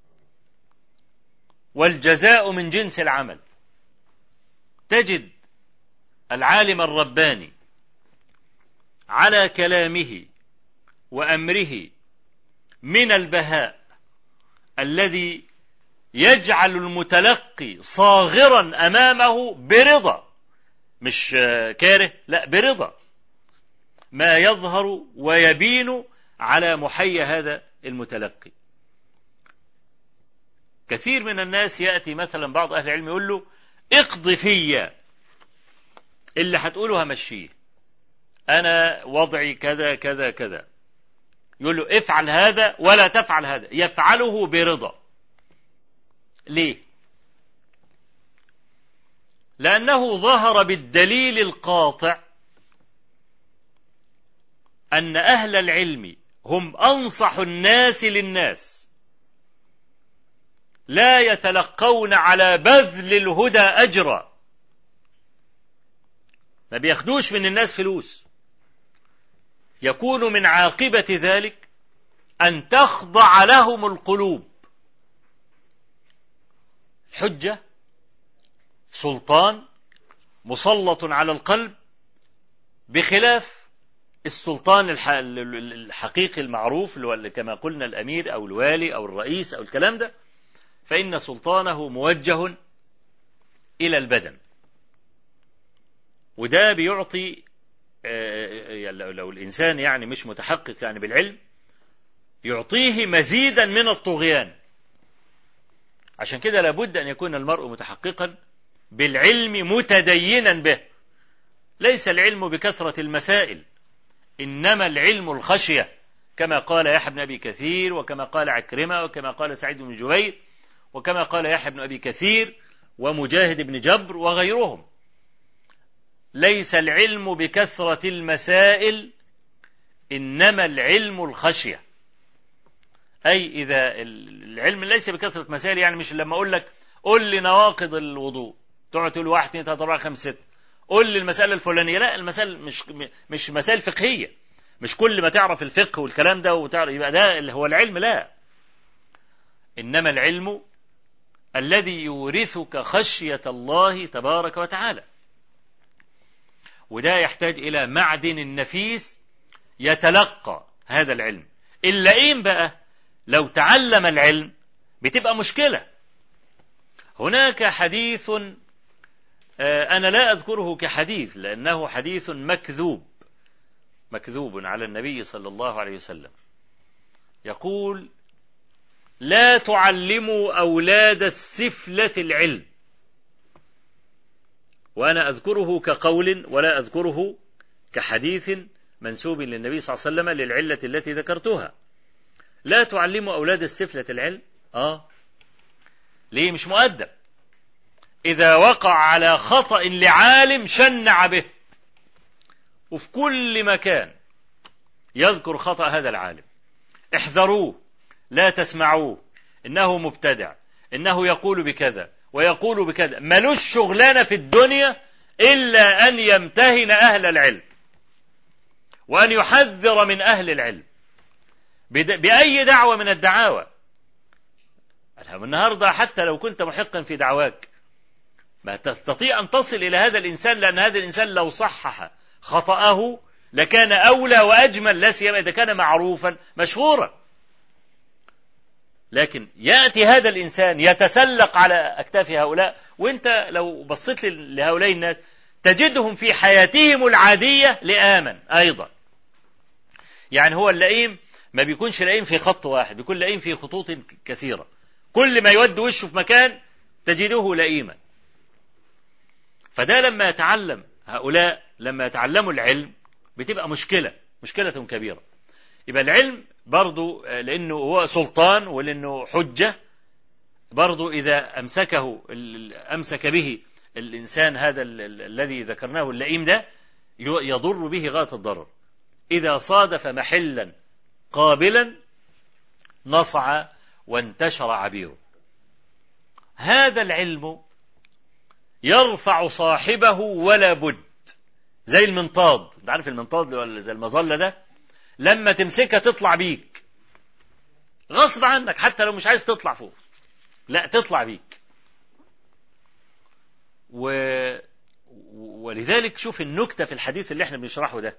والجزاء من جنس العمل. تجد العالم الرباني على كلامه وأمره من البهاء الذي يجعل المتلقي صاغرا أمامه برضا، مش كاره، لا برضا ما يظهر ويبين على محيا هذا المتلقي. كثير من الناس يأتي مثلا بعض أهل العلم يقول له اقض فيا، اللي هتقوله همشيه، أنا وضعي كذا كذا كذا، يقول له افعل هذا ولا تفعل هذا، يفعله برضا. ليه؟ لأنه ظهر بالدليل القاطع أن أهل العلم هم أنصح الناس للناس، لا يتلقون على بذل الهدى أجرا، ما بياخدوش من الناس فلوس. يكون من عاقبة ذلك أن تخضع لهم القلوب. حجة، سلطان مسلط على القلب، بخلاف السلطان الحقيقي المعروف كما قلنا الأمير أو الوالي أو الرئيس أو الكلام ده، فإن سلطانه موجه إلى البدن، وده بيعطي لو الإنسان يعني مش متحقق يعني بالعلم يعطيه مزيدا من الطغيان. عشان كده لابد أن يكون المرء متحققا بالعلم متدينا به. ليس العلم بكثرة المسائل، إنما العلم الخشية، كما قال يحيى بن أبي كثير، وكما قال عكرمة، وكما قال سعيد بن جبير، وكما قال يحيى بن أبي كثير ومجاهد بن جبر وغيرهم. ليس العلم بكثرة المسائل، إنما العلم الخشية. أي إذا العلم ليس بكثرة مسائل، يعني مش لما أقول لك قل لي نواقض الوضوء تقعد تقول 1 2 3 4 5 6، قل لي المسألة الفلانية، لا، المسألة مش مسائل فقهية، مش كل ما تعرف الفقه والكلام ده وتعرف يبقى ده اللي هو العلم، لا، إنما العلم الذي يورثك خشية الله تبارك وتعالى. وده يحتاج إلى معدن نفيس يتلقى هذا العلم. اللئيم بقى لو تعلم العلم بتبقى مشكلة. هناك حديث أنا لا أذكره كحديث لأنه حديث مكذوب على النبي صلى الله عليه وسلم، يقول: لا تعلموا أولاد السفلة العلم. وأنا أذكره كقول ولا أذكره كحديث منسوب للنبي صلى الله عليه وسلم للعلة التي ذكرتها. لا تعلموا أولاد السفلة العلم. ليه؟ مش مؤدب. إذا وقع على خطأ لعالم شنع به، وفي كل مكان يذكر خطأ هذا العالم، احذروه، لا تسمعوه، إنه مبتدع، إنه يقول بكذا ويقول بكذا. ملوش شغلانة في الدنيا إلا أن يمتهن أهل العلم وأن يحذر من أهل العلم بأي دعوة من الدعاوى. النهاردة حتى لو كنت محقا في دعواك ما تستطيع أن تصل إلى هذا الإنسان، لأن هذا الإنسان لو صحح خطأه لكان أولى وأجمل، لا سيما إذا كان معروفا مشهورا. لكن يأتي هذا الإنسان يتسلق على أكتاف هؤلاء، وإنت لو بصيت لهؤلاء الناس تجدهم في حياتهم العادية لآما أيضا. يعني هو اللئيم ما بيكونش لئيم في خط واحد، بيكون لئيم في خطوط كثيرة، كل ما يود وشه في مكان تجده لئيما. فده لما يتعلم هؤلاء، لما يتعلموا العلم بتبقى مشكلة كبيرة. يبقى العلم برضو لأنه هو سلطان ولأنه حجة، برضو إذا أمسك به الإنسان هذا الذي ذكرناه اللئيم ده يضر به غاية الضرر. إذا صادف محلا قابلا نصع وانتشر عبيره. هذا العلم يرفع صاحبه ولا بد، زي المنطاد. انت عارف المنطاد ولا زي المظلة ده، لما تمسكها تطلع بيك غصب عنك، حتى لو مش عايز تطلع فوق، لا تطلع بيك. ولذلك شوف النكتة في الحديث اللي احنا بنشرحه ده.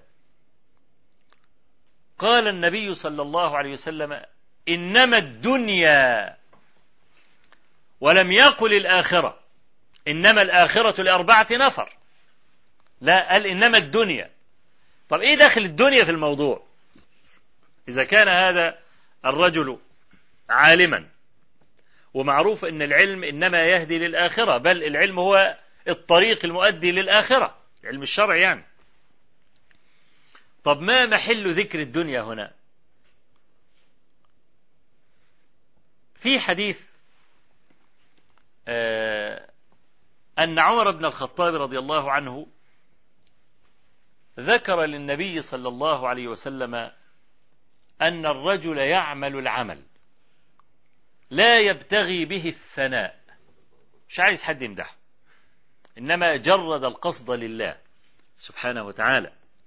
قال النبي صلى الله عليه وسلم: إنما الدنيا ولم يقل الآخرة إنما الآخرة ل4 نفر، لا، قال إنما الدنيا. طب إيه داخل الدنيا في الموضوع؟ إذا كان هذا الرجل عالما، ومعروف أن العلم إنما يهدي للآخرة، بل العلم هو الطريق المؤدي للآخرة، علم الشرع يعني. طب ما محل ذكر الدنيا هنا؟ في حديث أن عمر بن الخطاب رضي الله عنه ذكر للنبي صلى الله عليه وسلم أن الرجل يعمل العمل لا يبتغي به الثناء، مش عايز حد يمدحه، إنما جرد القصد لله سبحانه وتعالى،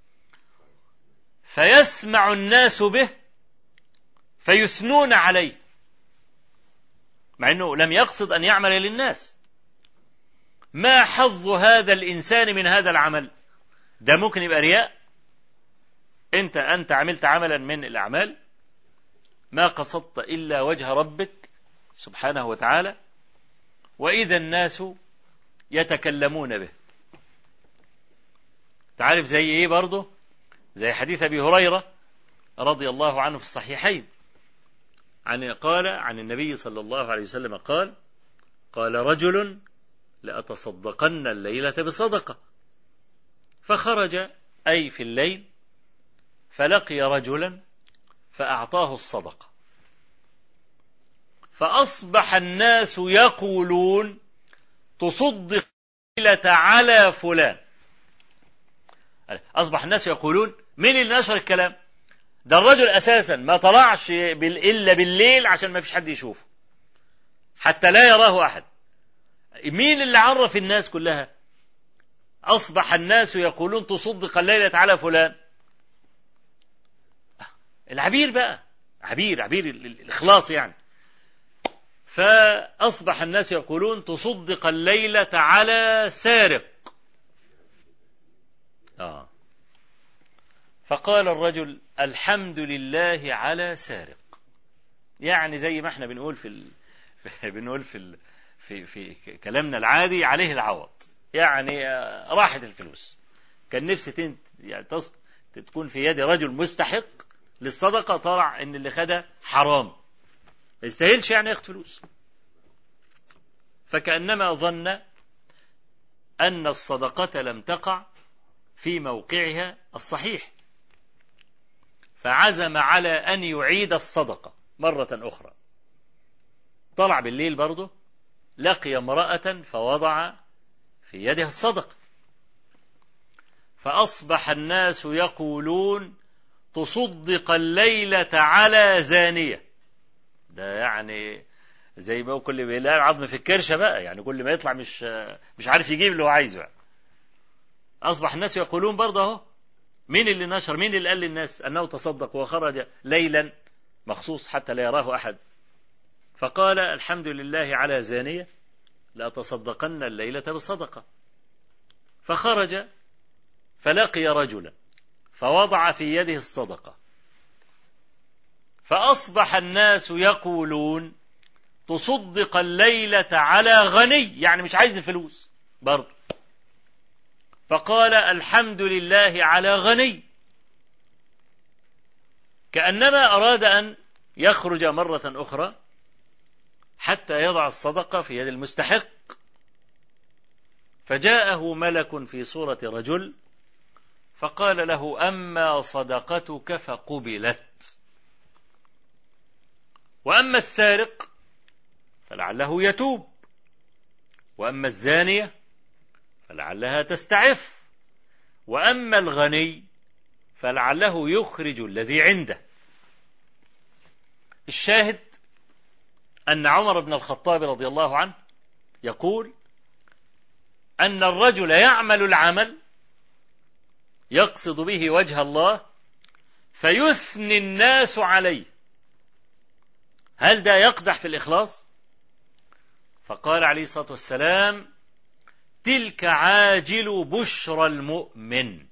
فيسمع الناس به فيثنون عليه، مع أنه لم يقصد أن يعمل للناس. ما حظ هذا الإنسان من هذا العمل؟ ده ممكن يبقى رياء. أنت عملت عملا من الأعمال ما قصدت إلا وجه ربك سبحانه وتعالى، وإذا الناس يتكلمون به. تعرف زي إيه برضه؟ زي حديث أبي هريرة رضي الله عنه في الصحيحين، قال عن النبي صلى الله عليه وسلم قال رجل لأتصدقن الليلة بصدقة، فخرج أي في الليل فلقي رجلا فأعطاه الصدقة، فأصبح الناس يقولون تصدق الليلة على فلان. أصبح الناس يقولون مين اللي نشر الكلام ده؟ الرجل أساسا ما طلعش إلا بالليل عشان ما فيش حد يشوفه حتى لا يراه أحد. مين اللي عرف الناس كلها؟ أصبح الناس يقولون تصدق الليلة على فلان. العبير بقى، عبير الإخلاص يعني. فأصبح الناس يقولون تصدق الليلة على سارق. فقال الرجل الحمد لله على سارق، يعني زي ما احنا بنقول في كلامنا العادي عليه العوض، يعني راحت الفلوس. كان نفسي تكون في يد رجل مستحق للصدقة، طلع ان اللي خدها حرام، ما يستاهلش يعني ياخد فلوس. فكأنما ظن أن الصدقة لم تقع في موقعها الصحيح، فعزم على أن يعيد الصدقة مرة أخرى. طلع بالليل برضه، لقي امرأة فوضع في يدها الصدقة، فأصبح الناس يقولون تصدق الليلة على زانية. ده يعني زي ما كل ما يلاقي عظم في الكرشة بقى، يعني كل ما يطلع مش عارف يجيب اللي هو عايزه يعني. أصبح الناس يقولون برضه اهو، مين اللي نشر، مين اللي قال للناس أنه تصدق وخرج ليلا مخصوص حتى لا يراه أحد؟ فقال الحمد لله على زانية لأتصدقن الليلة بصدقة. فخرج فلقي رجلا فوضع في يده الصدقة، فأصبح الناس يقولون تصدق الليلة على غني، يعني مش عايز الفلوس برضه. فقال الحمد لله على غني، كأنما أراد أن يخرج مرة أخرى حتى يضع الصدقة في يد المستحق. فجاءه ملك في صورة رجل فقال له أما صدقتك فقبلت، وأما السارق فلعله يتوب، وأما الزانية فلعلها تستعف، وأما الغني فلعله يخرج الذي عنده. الشاهد أن عمر بن الخطاب رضي الله عنه يقول أن الرجل يعمل العمل يقصد به وجه الله فيثني الناس عليه. هل ده يقدح في الإخلاص؟ فقال عليه الصلاة والسلام تلك عاجل بشرى المؤمن.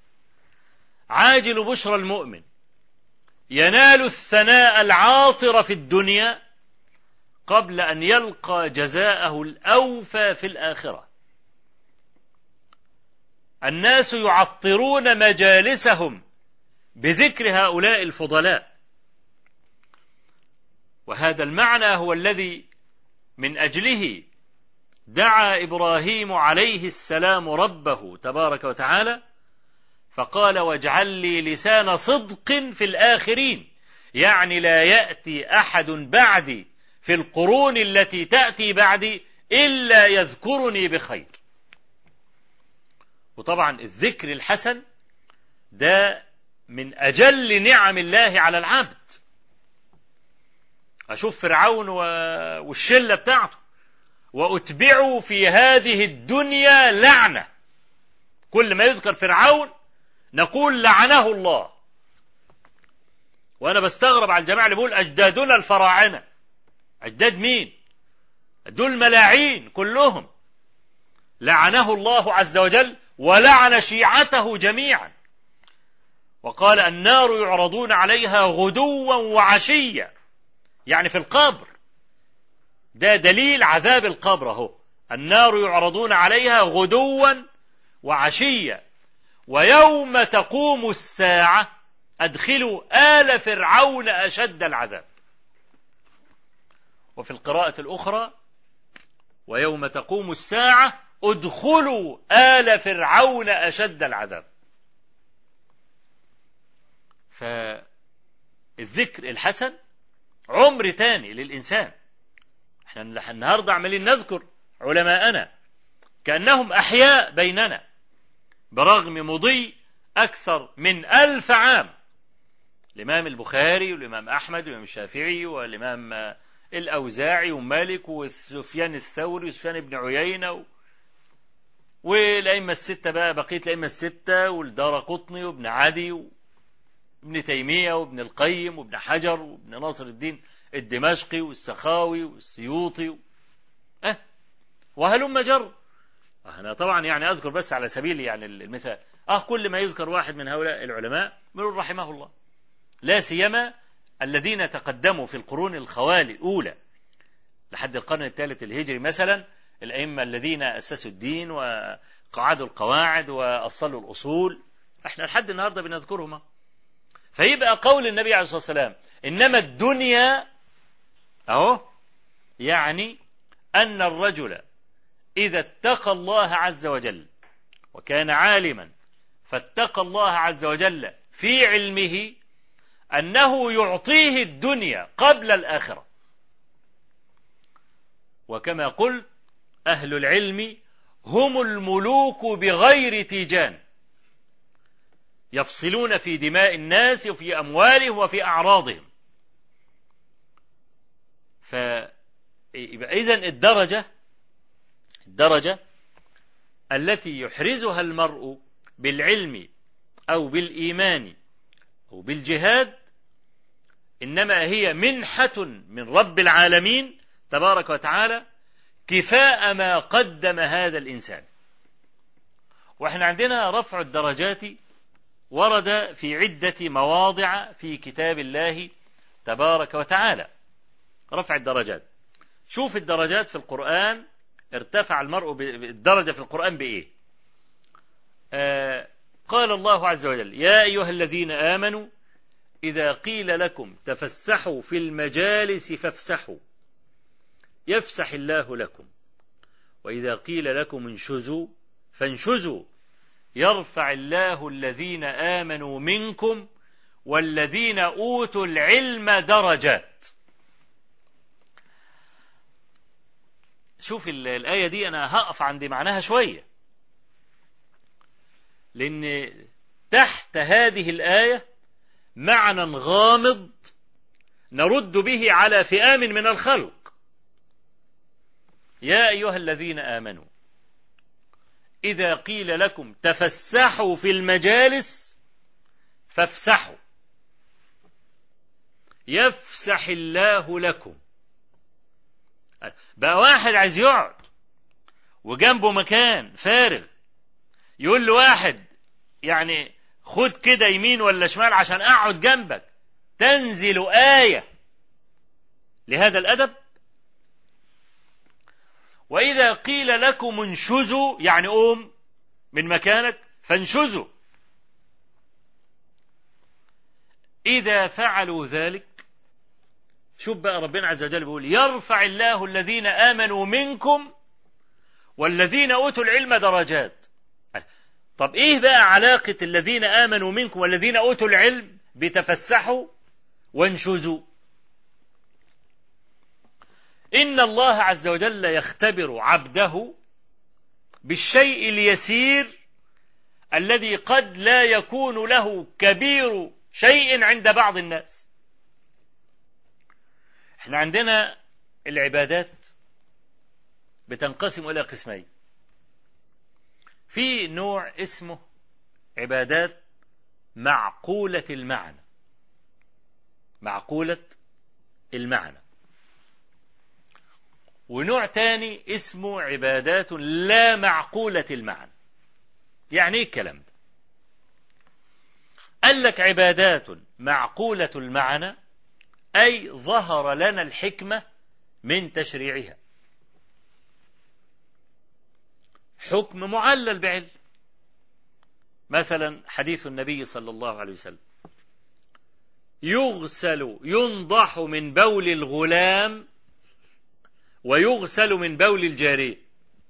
عاجل بشرى المؤمن ينال الثناء العاطر في الدنيا قبل أن يلقى جزاءه الأوفى في الآخرة. الناس يعطرون مجالسهم بذكر هؤلاء الفضلاء، وهذا المعنى هو الذي من أجله دعا إبراهيم عليه السلام ربه تبارك وتعالى فقال: واجعل لي لسان صدق في الآخرين، يعني لا يأتي أحد بعدي في القرون التي تأتي بعدي إلا يذكرني بخير. وطبعا الذكر الحسن ده من أجل نعم الله على العبد. أشوف فرعون والشلة بتاعته وأتبعوا في هذه الدنيا لعنة، كل ما يذكر فرعون نقول لعنه الله. وأنا بستغرب على الجماعة اللي بيقول أجدادنا الفراعنة. أجداد مين؟ دول ملاعين كلهم، لعنه الله عز وجل ولعن شيعته جميعا. وقال: النار يعرضون عليها غدوا وعشيا، يعني في القبر. ده دليل عذاب القبر اهو، النار يعرضون عليها غدوا وعشيا ويوم تقوم الساعة أدخلوا آل فرعون أشد العذاب. وفي القراءة الأخرى: ويوم تقوم الساعة ادخلوا آل فرعون أشد العذاب. فالذكر الحسن عمر تاني للإنسان. احنا النهاردة عمالين نذكر علماءنا كأنهم أحياء بيننا برغم مضي أكثر من 1000 عام. الإمام البخاري والإمام أحمد والإمام الشافعي والإمام الأوزاعي ومالك وسفيان الثوري وسفيان بن عيينة والأئمة الستة، بقى بقية الأئمة الستة، والدارقطني وابن عدي وابن تيمية وابن القيم وابن حجر وابن ناصر الدين الدمشقي والسخاوي والسيوطي وهلم جر. أنا طبعا يعني أذكر بس على سبيل يعني المثال. كل ما يذكر واحد من هؤلاء العلماء بنقول رحمه الله، لا سيما الذين تقدموا في القرون الخوالي الأولى لحد القرن الثالث الهجري مثلا، الأئمة الذين أسسوا الدين وقعدوا القواعد وأصلوا الأصول، احنا لحد النهاردة بنذكرهم. فيبقى قول النبي عليه الصلاة والسلام إنما الدنيا يعني أن الرجل إذا اتقى الله عز وجل وكان عالما فاتقى الله عز وجل في علمه أنه يعطيه الدنيا قبل الآخرة. وكما قلت أهل العلم هم الملوك بغير تيجان، يفصلون في دماء الناس وفي أموالهم وفي أعراضهم. إذن الدرجة التي يحرزها المرء بالعلم أو بالإيمان أو بالجهاد إنما هي منحة من رب العالمين تبارك وتعالى كفاء ما قدم هذا الإنسان. وإحنا عندنا رفع الدرجات ورد في عدة مواضع في كتاب الله تبارك وتعالى. رفع الدرجات، شوف الدرجات في القرآن، ارتفع المرء بالدرجة في القرآن بإيه؟ قال الله عز وجل: يا أيها الذين آمنوا إذا قيل لكم تفسحوا في المجالس فافسحوا يفسح الله لكم، وإذا قيل لكم انشزوا فانشزوا يرفع الله الذين آمنوا منكم والذين أوتوا العلم درجات. شوف الآية دي، أنا هقف عند معناها شوية، لأن تحت هذه الآية معنى غامض نرد به على فئام من الخلق. يا أيها الذين آمنوا إذا قيل لكم تفسحوا في المجالس فافسحوا يفسح الله لكم. بقى واحد عايز يقعد وجنبه مكان فارغ، يقول له واحد يعني خد كده يمين ولا شمال عشان أقعد جنبك، تنزل آية لهذا الأدب؟ وإذا قيل لكم انشزوا يعني قوم من مكانك فانشزوا. إذا فعلوا ذلك، شوف بقى ربنا عز وجل بيقول يرفع الله الذين آمنوا منكم والذين أوتوا العلم درجات. طب إيه بقى علاقة الذين آمنوا منكم والذين أوتوا العلم بتفسحوا وانشزوا؟ إن الله عز وجل يختبر عبده بالشيء اليسير الذي قد لا يكون له كبير شيء عند بعض الناس. احنا عندنا العبادات بتنقسم إلى قسمين. في نوع اسمه عبادات معقولة المعنى، معقولة المعنى، ونوع تاني اسمه عبادات لا معقولة المعنى. يعني ايه الكلام ده؟ قال لك عبادات معقولة المعنى أي ظهر لنا الحكمة من تشريعها، حكم معلل بعلم. مثلا حديث النبي صلى الله عليه وسلم ينضح من بول الغلام ويغسل من بول الجارية.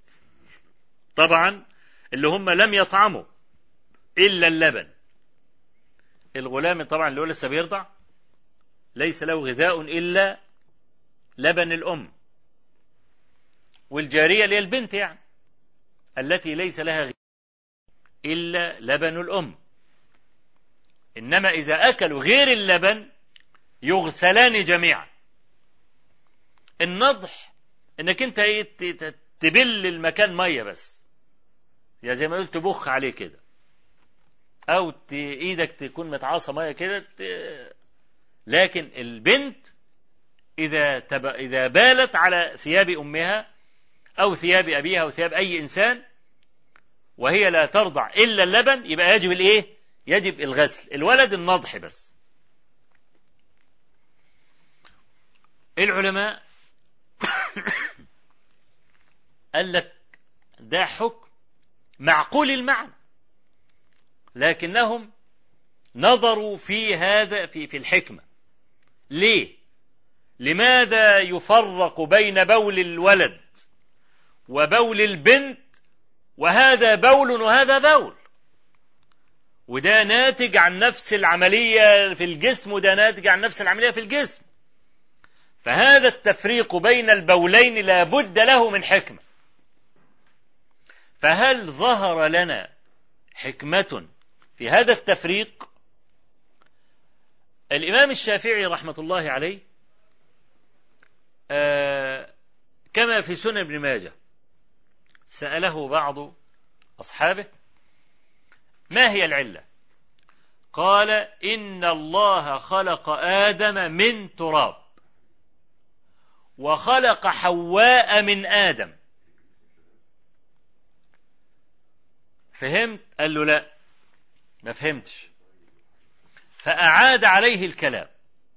طبعا اللي هم لم يطعموا إلا اللبن. الغلام طبعا اللي هو لسه بيرضع ليس له غذاء إلا لبن الأم، والجارية اللي هي البنت يعني التي ليس لها غذاء إلا لبن الأم. إنما إذا أكلوا غير اللبن يغسلان جميعا. النضح إنك أنت تبل المكان مية بس، يا زي ما قلت تبخ عليه كده، أو إيدك تكون متعاصة مية كده. لكن البنت إذا بالت على ثياب أمها أو ثياب أبيها أو ثياب أي إنسان وهي لا ترضع إلا اللبن يبقى يجب الإيه؟ يجب الغسل. الولد النضح بس. العلماء قال لك ده حكم معقول المعنى، لكنهم نظروا في هذا في الحكمة. ليه؟ لماذا يفرق بين بول الولد وبول البنت، وهذا بول وهذا بول، وده ناتج عن نفس العملية في الجسم وده ناتج عن نفس العملية في الجسم؟ فهذا التفريق بين البولين لا بد له من حكمة. فهل ظهر لنا حكمة في هذا التفريق؟ الإمام الشافعي رحمة الله عليه كما في سنن ابن ماجه سأله بعض أصحابه ما هي العلة؟ قال إن الله خلق آدم من تراب وخلق حواء من آدم. فهمت؟ قال له لا ما فهمتش. فأعاد عليه الكلام.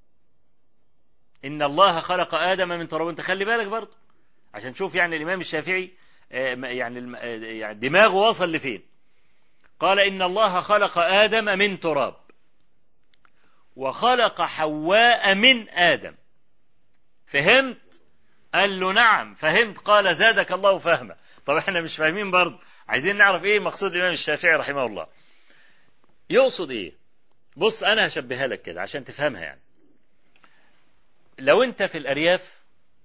إن الله خلق آدم من تراب. انت خلي بالك برضه عشان تشوف يعني الإمام الشافعي يعني دماغه وصل لفين. قال إن الله خلق آدم من تراب وخلق حواء من آدم. فهمت؟ قال له نعم فهمت. قال زادك الله فهما. طب احنا مش فاهمين برضه، عايزين نعرف ايه مقصود الإمام الشافعي رحمه الله. يقصد ايه؟ بص أنا هشبهها لك كده عشان تفهمها. يعني لو انت في الأرياف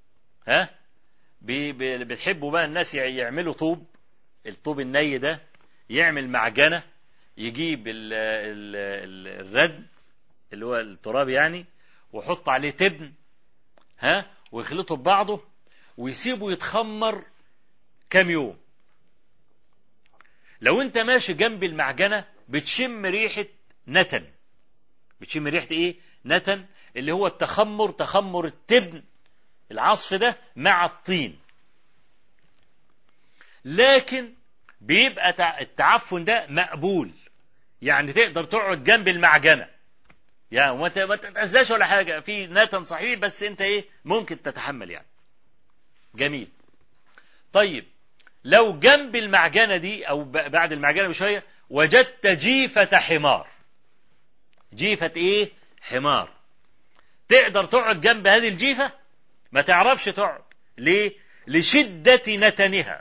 بتحبوا بقى الناس يعملوا طوب، الطوب الني ده يعمل معجنة، يجيب الردم اللي هو التراب يعني ويحط عليه تبن ويخلطه ببعضه ويسيبه يتخمر كام يوم. لو انت ماشي جنب المعجنة بتشم ريحة نتن. بتشم ريحة ايه؟ نتن، اللي هو تخمر التبن العصف ده مع الطين. لكن بيبقى التعفن ده مقبول، يعني تقدر تقعد جنب المعجنة يعني ما تتأذاش ولا حاجة، في نتن صحيح بس انت ايه ممكن تتحمل يعني. جميل. طيب لو جنب المعجنة دي أو بعد المعجنة بشوية وجدت جيفة حمار، جيفة إيه؟ حمار، تقدر تقعد جنب هذه الجيفة؟ ما تعرفش تقعد. ليه؟ لشدة نتنها.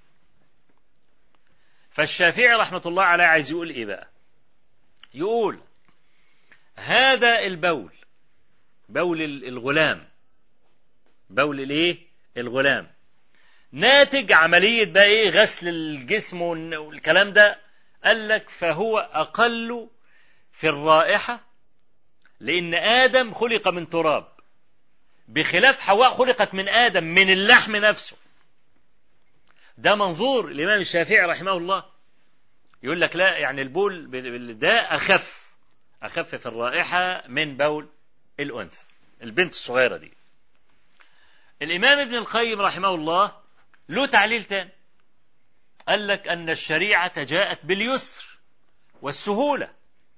فالشافعي رحمة الله عليه عايز يقول إيه بقى؟ يقول هذا البول، بول الغلام، بول الإيه؟ الغلام، ناتج عملية بقى إيه؟ غسل الجسم والكلام ده. قال لك فهو أقل في الرائحة، لأن آدم خلق من تراب، بخلاف حواء خلقت من آدم من اللحم نفسه. ده منظور الإمام الشافعي رحمه الله. يقول لك لا، يعني البول ده أخف في الرائحة من بول الأنثى، البنت الصغيرة دي. الإمام ابن القيم رحمه الله له تعليل تاني، قال لك أن الشريعة جاءت باليسر والسهولة.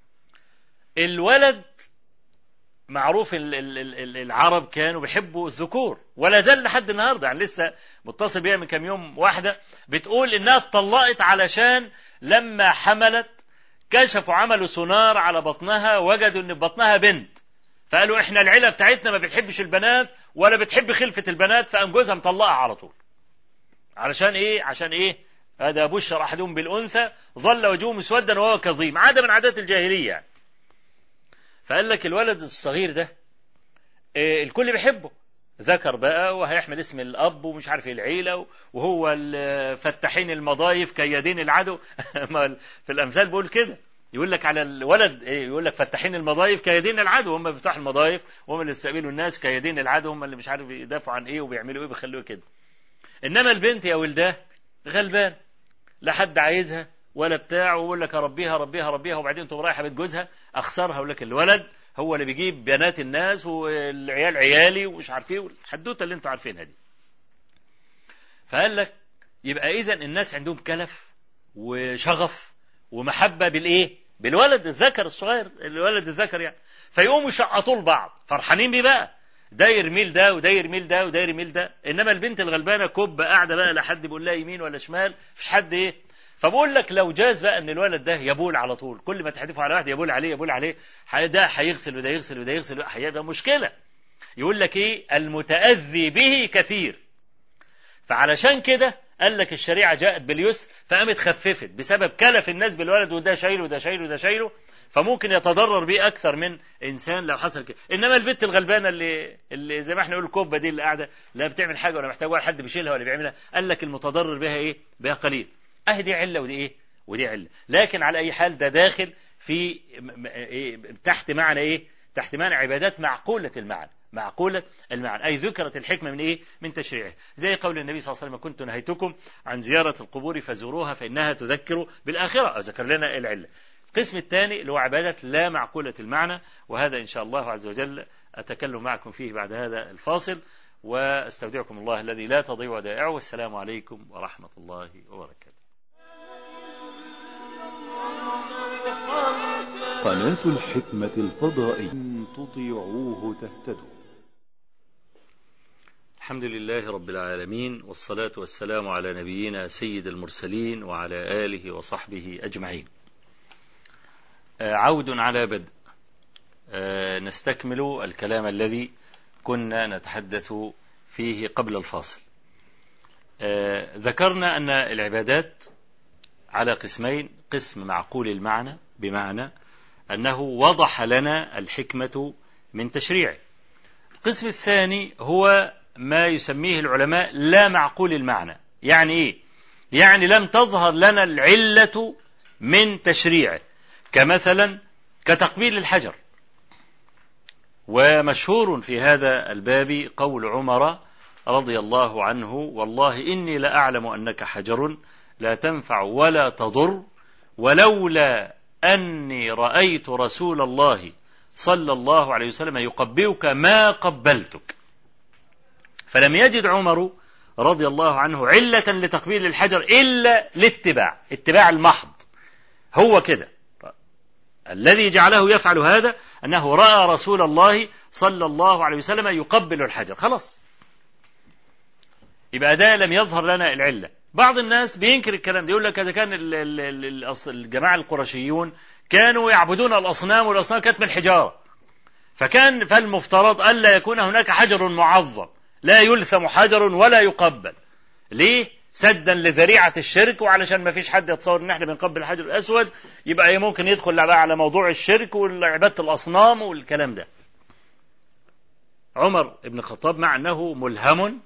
الولد معروف العرب كانوا بيحبوا الذكور، ولا زال لحد النهارده. يعني لسه متصل بيها من كام يوم واحدة بتقول إنها اتطلقت علشان لما حملت كشفوا عملوا سونار على بطنها وجدوا إن بطنها بنت، فقالوا إحنا العيلة بتاعتنا ما بتحبش البنات ولا بتحب خلفة البنات، فقام جوزها مطلقها على طول. علشان إيه؟ عشان إيه؟ هذا بشر أحدهم بالأنثى ظل وجهه مسودا وهو كظيم، عادة من عادات الجاهلية يعني. فقال لك الولد الصغير ده الكل بيحبه، ذكر بقى وهيحمل اسم الأب ومش عارف العيلة، وهو فتحين المضايف كيدين العدو. في الأمثال بيقول كده، يقول لك على الولد يقول لك فتحين المضايف كيدين العدو، هم بيفتحوا المضايف وهم اللي يستقبلوا الناس، كيدين العدو هم اللي مش عارف يدافعوا عن ايه وبيعملوا ايه بيخلوه كده. انما البنت يا ولده غلبان، لا حد عايزها ولا بتاع، ويقول لك ربيها ربيها ربيها، وبعدين تقوم رايحه بيت جوزها اخسرها. يقول لك الولد هو اللي بيجيب بنات الناس والعيال عيالي ومش عارف ايه، والحدوته اللي انتوا عارفينها دي. فقال لك يبقى اذا الناس عندهم كلف وشغف ومحبه بالايه؟ بالولد الذكر الصغير، الولد الذكر يعني. فيقوموا يشقطوا لبعض فرحانين بيه بقى، ده يرميل ده وده يرميل ده وده يرميل ده. انما البنت الغلبانه كوب قاعده بقى، لا حد بيقول لها يمين ولا شمال، مفيش حد ايه. فبقول لك لو جاز بقى ان الولد ده يبول على طول، كل ما تحدفه على واحد يبول عليه يبول عليه، ده هيغسل وده يغسل وده يغسل، هيبقى مشكله. يقول لك ايه؟ المتأذي به كثير. فعلشان كده قال لك الشريعه جاءت باليسر، فقامت خففت بسبب كلف الناس بالولد، وده شايله وده شايله وده شايله، فممكن يتضرر بيه اكثر من انسان لو حصل كده. انما البنت الغلبانه اللي زي ما احنا نقول الكوبه دي اللي قاعده لا بتعمل حاجه ولا محتاجه ولا حد بيشيلها ولا بيعملها، قال لك المتضرر بها ايه؟ بها قليل. دي عله ودي ايه؟ ودي عله. لكن على اي حال ده داخل في تحت معنى ايه؟ تحت معنى عبادات معقوله المعنى، معقولة المعنى، أي ذكرت الحكمة من إيه؟ من تشريعه. زي قول النبي صلى الله عليه وسلم: كنت نهيتكم عن زيارة القبور فزوروها فإنها تذكر بالآخرة، أو ذكر لنا العلة. القسم الثاني اللي هو عبادة لا معقولة المعنى، وهذا إن شاء الله عز وجل أتكلم معكم فيه بعد هذا الفاصل، واستودعكم الله الذي لا تضيع ودائعه، والسلام عليكم ورحمة الله وبركاته. قناة الحكمة الفضائية، تطيعوه تهتدوا. الحمد لله رب العالمين، والصلاة والسلام على نبينا سيد المرسلين وعلى آله وصحبه أجمعين. عود على بدء، نستكمل الكلام الذي كنا نتحدث فيه قبل الفاصل. ذكرنا أن العبادات على قسمين: قسم معقول المعنى بمعنى أنه وضح لنا الحكمة من تشريعه. القسم الثاني هو ما يسميه العلماء لا معقول المعنى. يعني إيه؟ يعني لم تظهر لنا العلة من تشريعه، كمثلا كتقبيل الحجر. ومشهور في هذا الباب قول عمر رضي الله عنه: والله إني لأعلم أنك حجر لا تنفع ولا تضر، ولولا أني رأيت رسول الله صلى الله عليه وسلم يقبلك ما قبلتك. فلم يجد عمر رضي الله عنه علة لتقبيل الحجر إلا اتباع المحض. هو كده الذي جعله يفعل هذا أنه رأى رسول الله صلى الله عليه وسلم يقبل الحجر، خلاص. يبقى ده لم يظهر لنا العلة. بعض الناس بينكر الكلام ده، يقول لك إذا كان الجماعة القرشيون كانوا يعبدون الأصنام والأصنام كانت من الحجارة، فالمفترض ألا يكون هناك حجر معظم لا يلثم حجر ولا يقبل. ليه؟ سدا لذريعة الشرك، وعلشان ما فيش حد يتصور ان احنا بنقبل الحجر الأسود يبقى ممكن يدخل على موضوع الشرك وعبادة الأصنام والكلام ده. عمر بن الخطاب مع أنه ملهم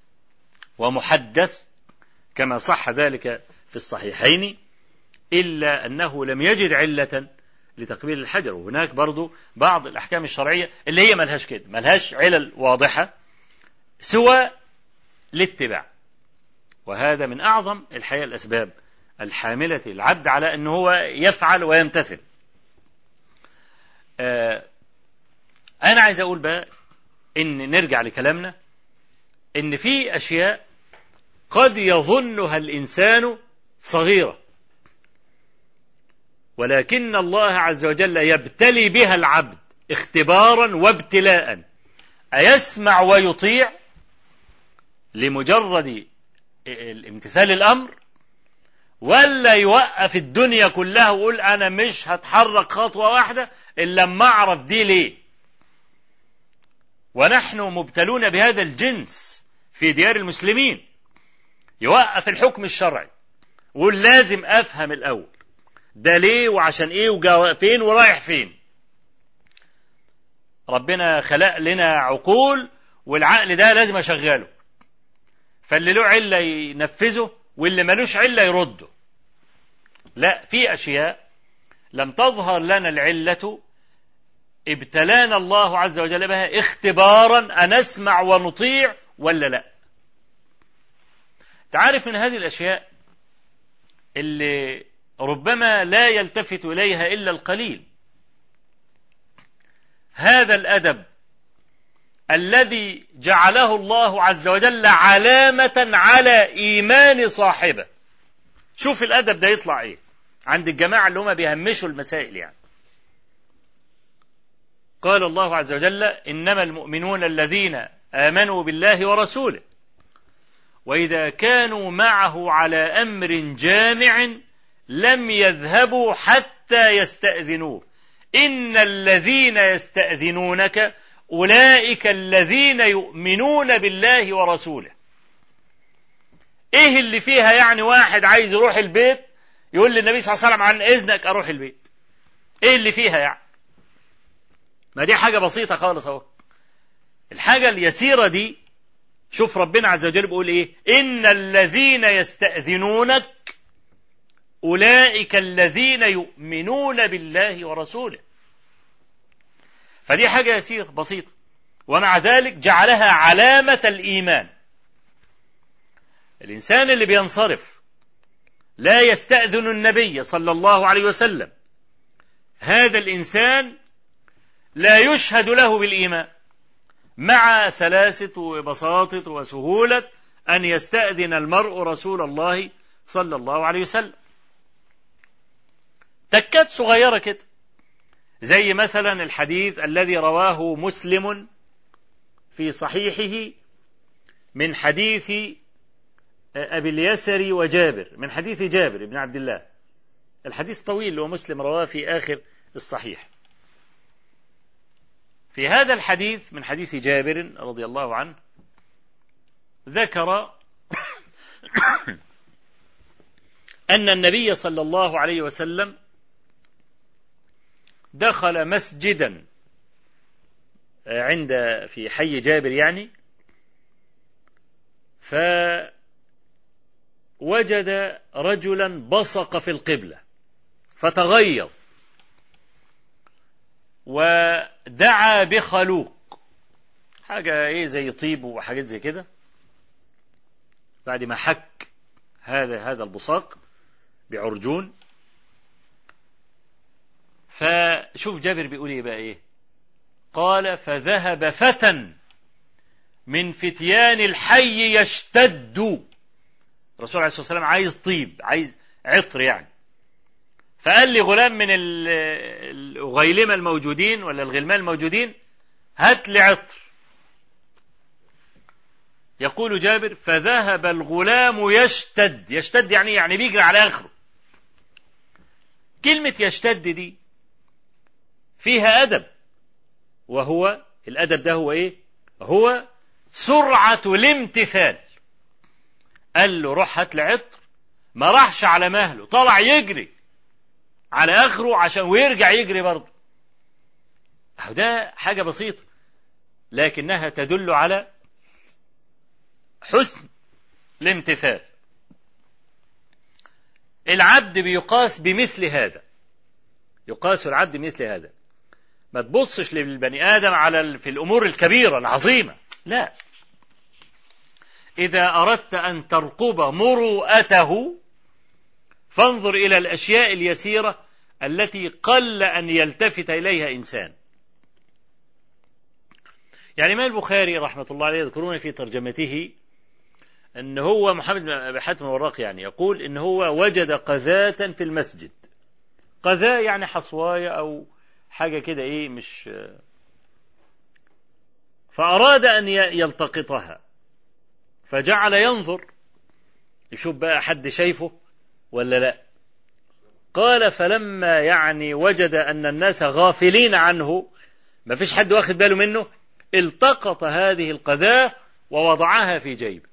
ومحدث كما صح ذلك في الصحيحين، إلا أنه لم يجد علة لتقبيل الحجر. وهناك برضو بعض الأحكام الشرعية اللي هي ملهاش كده، ملهاش علل واضحة سوى الاتباع، وهذا من أعظم الحقيقة الأسباب الحاملة العبد على أنه هو يفعل ويمتثل. أنا عايز أقول بقى إن نرجع لكلامنا، إن في أشياء قد يظنها الإنسان صغيرة، ولكن الله عز وجل يبتلي بها العبد اختبارا وابتلاء، أيسمع ويطيع لمجرد الامتثال الأمر، ولا يوقف الدنيا كلها ويقول أنا مش هتحرك خطوة واحدة إلا لما أعرف دي ليه. ونحن مبتلون بهذا الجنس في ديار المسلمين، يوقف الحكم الشرعي ويقول لازم أفهم الأول ده ليه وعشان إيه وجا فين ورايح فين. ربنا خلق لنا عقول والعقل ده لازم أشغله، فاللي له علة ينفذه واللي ملوش علة يرده. لا، في أشياء لم تظهر لنا العلة ابتلانا الله عز وجل بها اختبارا أنسمع ونطيع ولا لا. تعرف من هذه الأشياء اللي ربما لا يلتفت إليها إلا القليل، هذا الأدب الذي جعله الله عز وجل علامة على إيمان صاحبه. شوف الأدب ده يطلع إيه عند الجماعة اللي هم بيهمشوا المسائل يعني. قال الله عز وجل إنما المؤمنون الذين آمنوا بالله ورسوله وإذا كانوا معه على أمر جامع لم يذهبوا حتى يستأذنوه إن الذين يستأذنونك أولئك الذين يؤمنون بالله ورسوله. إيه اللي فيها يعني واحد عايز يروح البيت يقول للنبي صلى الله عليه وسلم عن إذنك أروح البيت؟ إيه اللي فيها يعني؟ ما دي حاجة بسيطة خالص اهو. الحاجة اليسيرة دي شوف ربنا عز وجل بيقول إيه؟ إن الذين يستأذنونك أولئك الذين يؤمنون بالله ورسوله. فدي حاجة يسيرة بسيطة، ومع ذلك جعلها علامة الإيمان. الإنسان اللي بينصرف لا يستأذن النبي صلى الله عليه وسلم، هذا الإنسان لا يشهد له بالإيمان، مع سلاسة وبساطة وسهولة أن يستأذن المرء رسول الله صلى الله عليه وسلم. تكات صغيرة كده، زي مثلا الحديث الذي رواه مسلم في صحيحه من حديث أبي اليسر وجابر، من حديث جابر بن عبد الله. الحديث طويل ومسلم رواه في آخر الصحيح. في هذا الحديث من حديث جابر رضي الله عنه ذكر أن النبي صلى الله عليه وسلم دخل مسجدا في حي جابر يعني، فوجد رجلا بصق في القبلة فتغيظ ودعا بخلوق، حاجة ايه زي طيب وحاجات زي كده، بعد ما حك هذا البصاق بعرجون. فشوف جابر بيقول ايه بقى ايه، قال فذهب فتى من فتيان الحي يشتد. الرسول عليه الصلاة والسلام عايز طيب، عايز عطر يعني، فقال لي غلام من الغيلمة الموجودين ولا الغلمان الموجودين هات لي عطر. يقول جابر: فذهب الغلام يشتد. يشتد يعني بيجري على آخره. كلمة يشتد دي فيها أدب، وهو الأدب ده هو إيه؟ هو سرعة الامتثال. قال له: روح هات لي عطر، ما راحش على مهله، طلع يجري على آخره عشان ويرجع يجري برضه. ده حاجة بسيطة لكنها تدل على حسن الامتثال. العبد بيقاس بمثل هذا، يقاس العبد بمثل هذا. ما تبصش للبني آدم في الأمور الكبيرة العظيمة، لا. إذا أردت أن ترقب مروءته فانظر إلى الأشياء اليسيرة التي قل أن يلتفت إليها إنسان. يعني ما البخاري رحمة الله عليه يذكرون في ترجمته أن هو محمد بن حاتم الوراق يعني يقول إن هو وجد قذاة في المسجد. قذاة يعني حصواية أو حاجة كده إيه مش، فأراد أن يلتقطها فجعل ينظر يشوف بقى حد شايفه ولا لا. قال: فلما يعني وجد أن الناس غافلين عنه، ما فيش حد واخد باله منه، التقط هذه القذاة ووضعها في جيبه.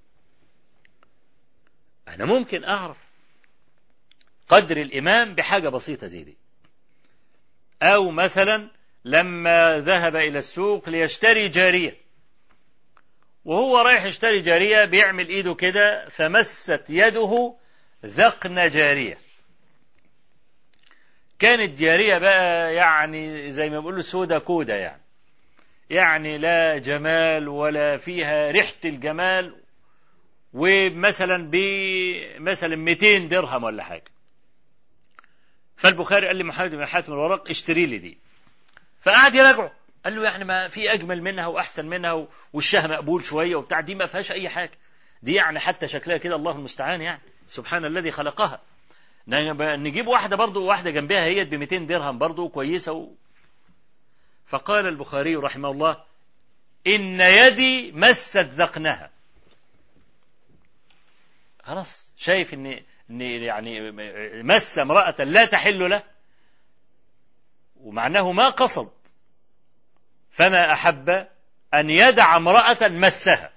أنا ممكن أعرف قدر الإمام بحاجة بسيطة زي دي. أو مثلا لما ذهب إلى السوق ليشتري جارية، وهو رايح يشتري جارية بيعمل إيده كده فمست يده ذقن جارية. كانت جارية بقى يعني زي ما بيقولوا سودة كودة، يعني لا جمال ولا فيها ريحة الجمال، ومثلا مثلا 200 درهم ولا حاجة. فالبخاري قال لي: محمد بن حاتم الوراق اشتري لي دي. فقعد يراجعه، قال له: يعني ما في أجمل منها وأحسن منها وشها مقبول شوية وبتاع، دي ما فيهاش أي حاجة، دي يعني حتى شكلها كده الله المستعان، يعني سبحان الذي خلقها. نجيب واحدة برضو، واحدة جنبها هي ب200 درهم برضو كويسة فقال البخاري رحمه الله: إن يدي مست ذقنها. خلاص شايف إن يعني مس امرأة لا تحل له، ومعناه ما قصد، فما أحب أن يدع امرأة مسها.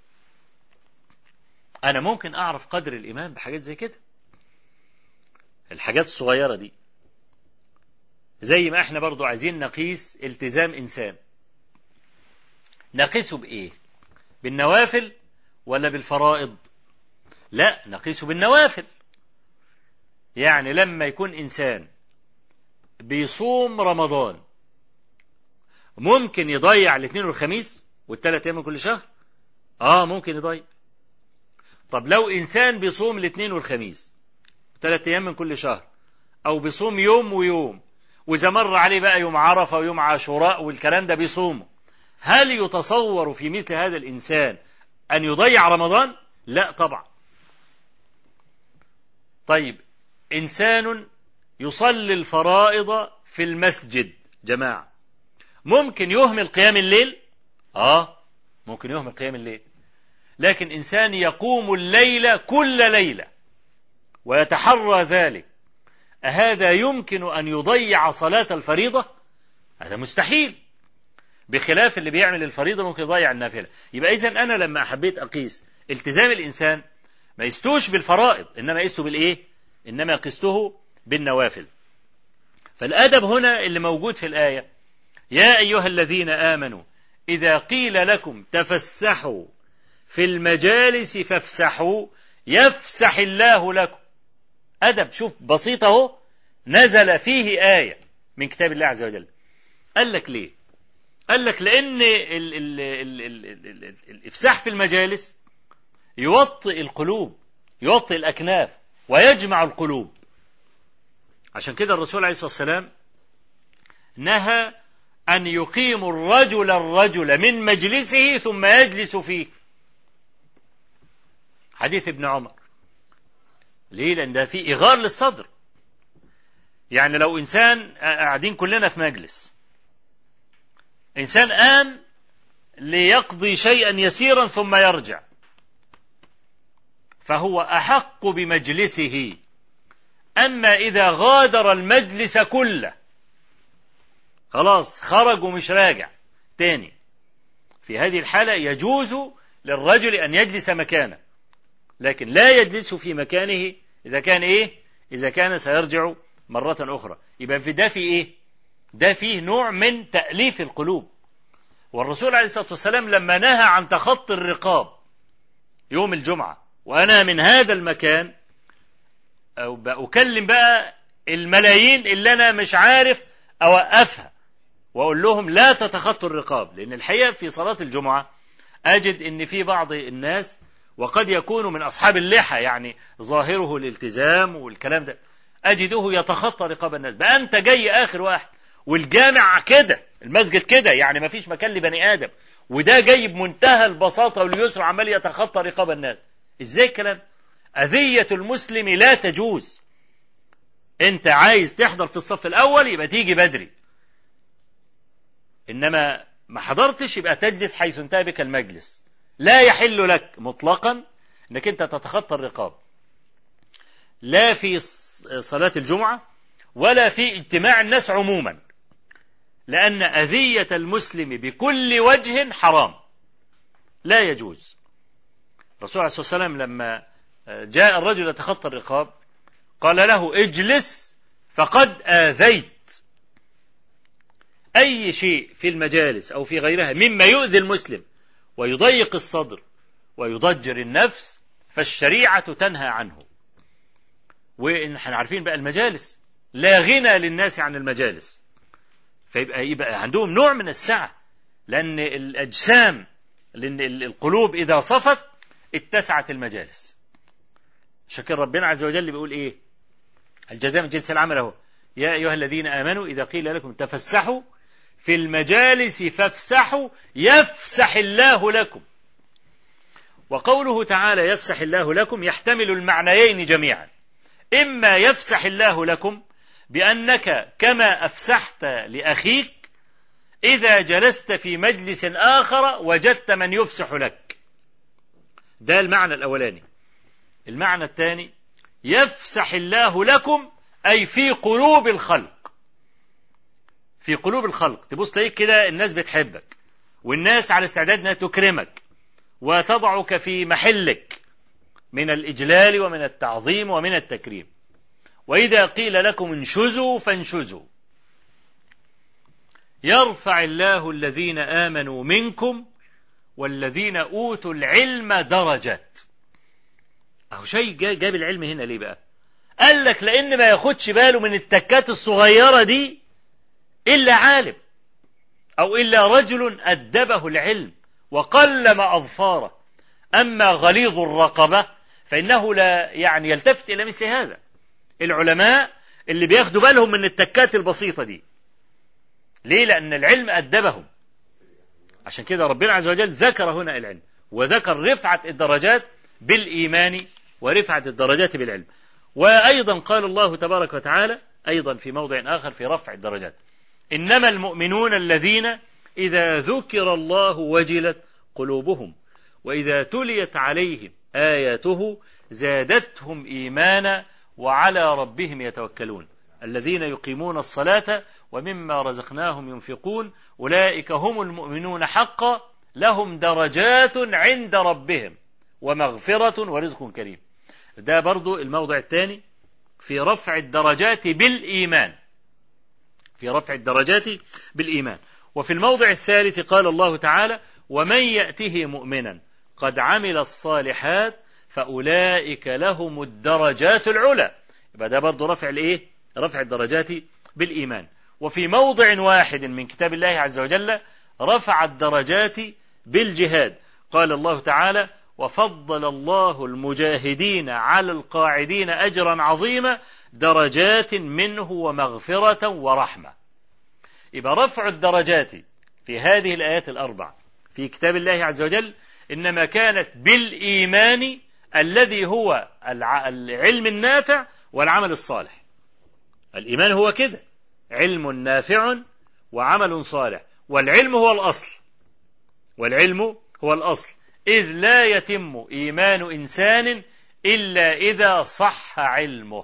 أنا ممكن أعرف قدر الإمام بحاجات زي كده، الحاجات الصغيرة دي. زي ما احنا برضو عايزين نقيس التزام إنسان، نقيسه بإيه؟ بالنوافل ولا بالفرائض؟ لا، نقيسه بالنوافل. يعني لما يكون إنسان بيصوم رمضان ممكن يضيع الاثنين والخميس والثلاث أيام من كل شهر؟ ممكن يضيع. طب لو إنسان بيصوم الاثنين والخميس 3 أيام من كل شهر، أو بيصوم يوم ويوم، وإذا مر عليه بقى يوم عرفة ويوم عاشوراء والكلام ده بيصومه، هل يتصور في مثل هذا الإنسان أن يضيع رمضان؟ لا طبعا. طيب إنسان يصلي الفرائض في المسجد جماعة، ممكن يهمل قيام الليل؟ ممكن يهمل قيام الليل. لكن إنسان يقوم الليل كل ليلة ويتحرى ذلك، أهذا يمكن أن يضيع صلاة الفريضة؟ هذا مستحيل، بخلاف اللي بيعمل الفريضة ممكن يضيع النافلة. يبقى إذن أنا لما حبيت أقيس التزام الإنسان ما يستوش بالفرائض، إنما يستو بالإيه؟ إنما قسته بالنوافل. فالأدب هنا اللي موجود في الآية: يا أيها الذين آمنوا إذا قيل لكم تفسحوا في المجالس فافسحوا يفسح الله لكم. أدب، شوف بسيطه، نزل فيه آية من كتاب الله عز وجل. قال لك ليه؟ قال لك لأن الإفساح في المجالس يوطئ القلوب، يوطئ الأكناف ويجمع القلوب. عشان كده الرسول عليه الصلاة والسلام نهى أن يقيم الرجل من مجلسه ثم يجلس فيه. حديث ابن عمر. ليه؟ لأن ده فيه إغار للصدر. يعني لو إنسان قاعدين كلنا في مجلس، إنسان قام ليقضي شيئا يسيرا ثم يرجع، فهو أحق بمجلسه. أما إذا غادر المجلس كله، خلاص خرج ومش راجع تاني، في هذه الحالة يجوز للرجل أن يجلس مكانه، لكن لا يجلس في مكانه إذا كان إيه؟ إذا كان سيرجع مرة أخرى. يبقى في ده في إيه؟ ده فيه نوع من تأليف القلوب. والرسول عليه الصلاة والسلام لما نهى عن تخطي الرقاب يوم الجمعة، وأنا من هذا المكان أكلم بقى الملايين اللي أنا مش عارف أوقفها وأقول لهم لا تتخطوا الرقاب، لأن الحقيقة في صلاة الجمعة أجد أن في بعض الناس، وقد يكون من أصحاب اللحى يعني ظاهره الالتزام والكلام ده، أجده يتخطى رقاب الناس. بقى أنت جاي آخر واحد والجامع كده، المسجد كده، يعني ما فيش مكان لبني آدم، وده جاي بمنتهى البساطة واليسر عمال يتخطى رقاب الناس. إزاي الكلام؟ أذية المسلم لا تجوز. أنت عايز تحضر في الصف الأول يبقى تيجي بدري، إنما ما حضرتش يبقى تجلس حيث انتهى بك المجلس. لا يحل لك مطلقا أنك أنت تتخطى الرقاب، لا في صلاة الجمعة ولا في اجتماع الناس عموما، لأن أذية المسلم بكل وجه حرام، لا يجوز. الرسول عليه الصلاة والسلام لما جاء الرجل يتخطى الرقاب قال له اجلس فقد آذيت. أي شيء في المجالس أو في غيرها مما يؤذي المسلم ويضيق الصدر ويضجر النفس فالشريعة تنهى عنه. ونحن عارفين بقى المجالس لا غنى للناس عن المجالس، فيبقى عندهم نوع من السعة، لأن الأجسام، لأن القلوب إذا صفت اتسعت المجالس. شكر ربنا عز وجل بيقول إيه؟ الجزاء من جنس العمل اهو، يا أيها الذين آمنوا إذا قيل لكم تفسحوا في المجالس فافسحوا يفسح الله لكم. وقوله تعالى يفسح الله لكم يحتمل المعنيين جميعا، إما يفسح الله لكم بأنك كما أفسحت لأخيك إذا جلست في مجلس آخر وجدت من يفسح لك، ده المعنى الأولاني. المعنى الثاني يفسح الله لكم أي في قلوب الخلق، في قلوب الخلق تبص تلاقيك كده الناس بتحبك والناس على استعداد أنها تكرمك وتضعك في محلك من الإجلال ومن التعظيم ومن التكريم. وإذا قيل لكم انشزوا فانشزوا يرفع الله الذين آمنوا منكم والذين أوتوا العلم درجات. أهو شيء جاب العلم هنا ليه بقى؟ قال لك لأن ما ياخدش باله من التكات الصغيرة دي إلا عالم أو إلا رجل أدبه العلم وقلم أظفاره. أما غليظ الرقبة فإنه لا يعني يلتفت إلى مثل هذا. العلماء اللي بياخدوا بالهم من التكات البسيطة دي، ليه؟ لأن العلم أدبهم. عشان كده ربنا عز وجل ذكر هنا العلم، وذكر رفعة الدرجات بالإيمان ورفعة الدرجات بالعلم. وأيضا قال الله تبارك وتعالى أيضا في موضع آخر في رفع الدرجات: إنما المؤمنون الذين إذا ذكر الله وجلت قلوبهم وإذا تليت عليهم آياته زادتهم إيمانا وعلى ربهم يتوكلون الذين يقيمون الصلاة ومما رزقناهم ينفقون أولئك هم المؤمنون حقا لهم درجات عند ربهم ومغفرة ورزق كريم. ده برضو الموضع الثاني في رفع الدرجات بالإيمان، في رفع الدرجات بالإيمان. وفي الموضع الثالث قال الله تعالى: ومن يأته مؤمنا قد عمل الصالحات فأولئك لهم الدرجات العلى. يبقى ده برضو رفع الإيه؟ رفع الدرجات بالإيمان. وفي موضع واحد من كتاب الله عز وجل رفع الدرجات بالجهاد، قال الله تعالى: وفضل الله المجاهدين على القاعدين أجرا عظيما درجات منه ومغفرة ورحمة. يبقى رفع الدرجات في هذه الآيات الأربع في كتاب الله عز وجل إنما كانت بالإيمان الذي هو العلم النافع والعمل الصالح. الإيمان هو كده، علم نافع وعمل صالح، والعلم هو الأصل والعلم هو الأصل، إذ لا يتم إيمان إنسان إلا إذا صح علمه.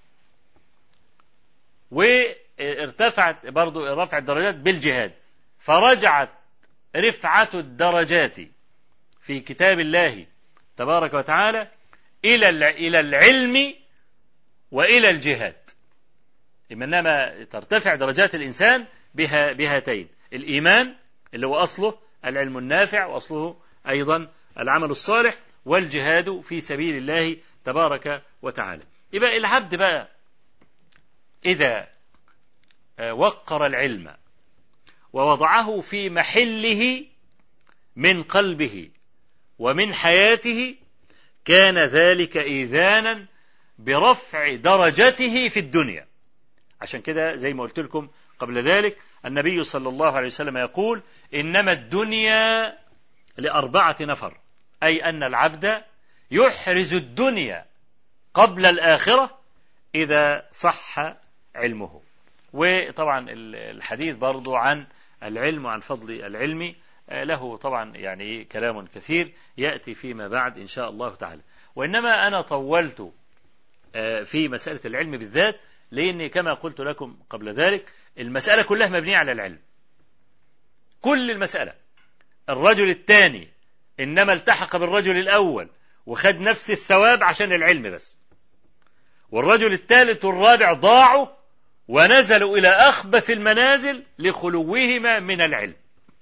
وارتفعت برضو رفع الدرجات بالجهاد، فرجعت رفعة الدرجات في كتاب الله تبارك وتعالى إلى العلم وإلى الجهاد، إنما ترتفع درجات الإنسان بهاتين: الإيمان اللي هو أصله العلم النافع وأصله أيضا العمل الصالح، والجهاد في سبيل الله تبارك وتعالى. يبقى العبد بقى إذا وقر العلم ووضعه في محله من قلبه ومن حياته، كان ذلك إيذانا برفع درجته في الدنيا. عشان كده زي ما قلت لكم قبل ذلك، النبي صلى الله عليه وسلم يقول: إنما الدنيا ل4 نفر، أي أن العبد يحرز الدنيا قبل الآخرة إذا صح علمه. وطبعا الحديث برضو عن العلم وعن فضل العلم له طبعا يعني كلام كثير يأتي فيما بعد إن شاء الله تعالى، وإنما أنا طولت في مسألة العلم بالذات، لأن كما قلت لكم قبل ذلك المسألة كلها مبنية على العلم. كل المسألة، الرجل الثاني إنما التحق بالرجل الأول وخد نفس الثواب عشان العلم بس، والرجل الثالث والرابع ضاعوا ونزلوا إلى أخبث المنازل لخلوهما من العلم.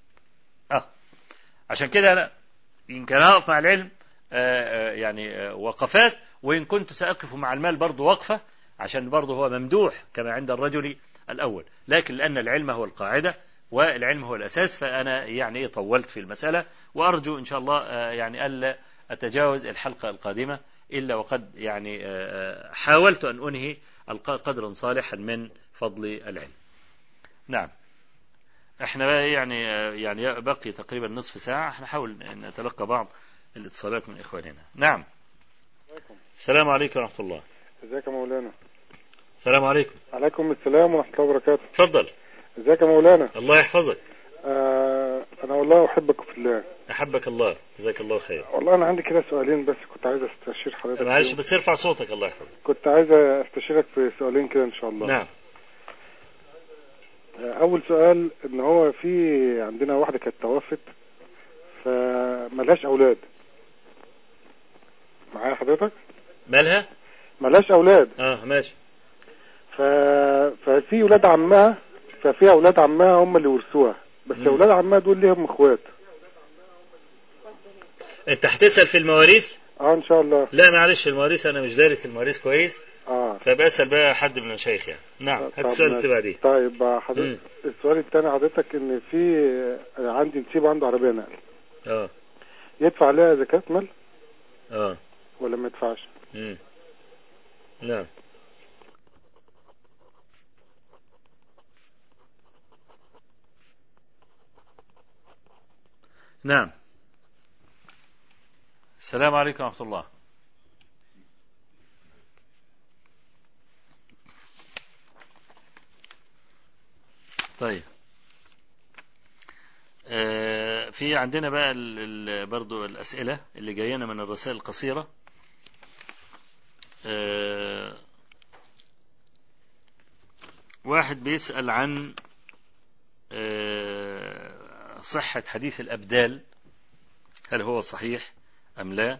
عشان كده أنا يمكن أقف مع العلم يعني وقفات، وإن كنت سأقف مع المال برضو وقفة، عشان برضو هو ممدوح كما عند الرجل الأول، لكن لأن العلم هو القاعدة والعلم هو الأساس، فأنا يعني طولت في المسألة، وأرجو إن شاء الله يعني ألا أتجاوز الحلقة القادمة إلا وقد يعني حاولت أن أنهي قدرا صالحا من فضل العلم. نعم، احنا يعني بقي تقريبا نصف ساعة، نحاول نتلقى بعض الاتصالات من إخواننا. نعم. السلام عليكم ورحمة الله. ازيك يا مولانا؟ السلام عليكم. عليكم السلام ورحمة الله وبركاته. تفضل. ازيك يا مولانا؟ الله يحفظك. انا والله احبك في الله. احبك الله، جزاك الله خير. والله انا عندي كده سؤالين بس كنت عايز استشير حضرتك. معلش بس ارفع صوتك. الله يحفظك. كنت عايز استشيرك في سؤالين كده ان شاء الله. نعم. اول سؤال ان هو في عندنا واحدة كانت توفت فملهاش اولاد. معايا حضرتك؟ مالها؟ ملهاش اولاد. ماشي. ففي اولاد عمها، ففي اولاد عمها هم اللي ورثوها، بس اولاد عمها دول ليهم اخوات. انت هتسأل في المواريث؟ ان شاء الله. لا معلش، المواريث انا مش دارس المواريث كويس، فبسأل بقى حد من المشايخ يعني. نعم، هات السؤال اللي بعديه. طيب حضرتك السؤال الثاني حضرتك، ان في عندي نسيب عنده عربية نقل، يدفع عليها زكاة مال ولا ما يدفعش؟ نعم. نعم. السلام عليكم ورحمة الله. طيب، في عندنا بقى برضو الأسئلة اللي جاينا من الرسائل القصيرة. واحد بيسأل عن صحة حديث الأبدال، هل هو صحيح أم لا؟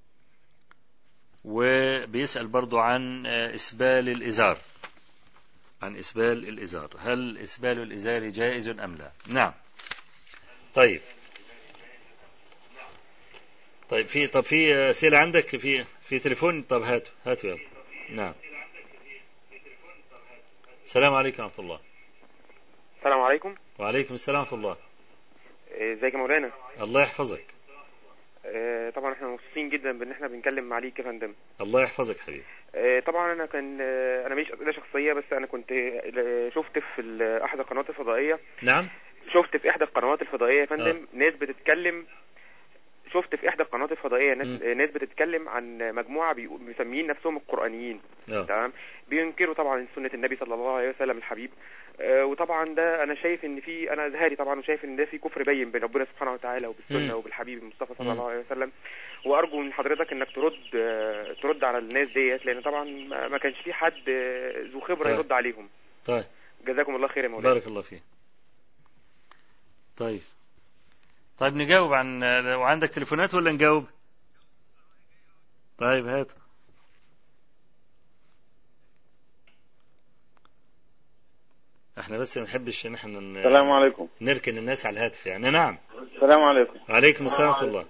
وبيسأل برضو عن إسبال الإزار، هل إسبال الإزار جائز أم لا؟ نعم. طيب في أسئلة عندك في تليفون؟ طب هاتوا يلا. نعم. السلام عليكم ورحمة الله. السلام عليكم. وعليكم السلام ورحمة الله. ازيك يا مولانا؟ الله يحفظك. طبعا احنا مبسوطين جدا بان احنا بنتكلم عليك يا فندم. الله يحفظك حبيبي. طبعا انا ماليش اسئله شخصيه، بس انا كنت شفت في احدى القنوات الفضائيه. نعم. شفت في احدى القنوات الفضائيه يا فندم ناس بتتكلم، شفت في احدى القنوات الفضائيه ناس بتتكلم عن مجموعه مسميين نفسهم القرآنيين، تمام، بينكروا طبعا سنه النبي صلى الله عليه وسلم الحبيب. وطبعا ده انا شايف ان في، انا ازهري طبعا، وشايف ان ده في كفر بين ربنا سبحانه وتعالى وبالسنه وبالحبيب المصطفى صلى الله عليه وسلم. وارجو من حضرتك انك ترد على الناس ديت، لان طبعا ما كانش في حد ذو خبره يرد عليهم. طيب جزاكم الله خير يا مولانا. بارك الله فيك. طيب نجاوب عن، لو عندك تليفونات ولا نجاوب؟ طيب هات. احنا بس ما نحبش ان احنا السلام عليكم نركن الناس على الهاتف يعني. نعم. السلام عليكم. وعليكم السلام ورحمة الله.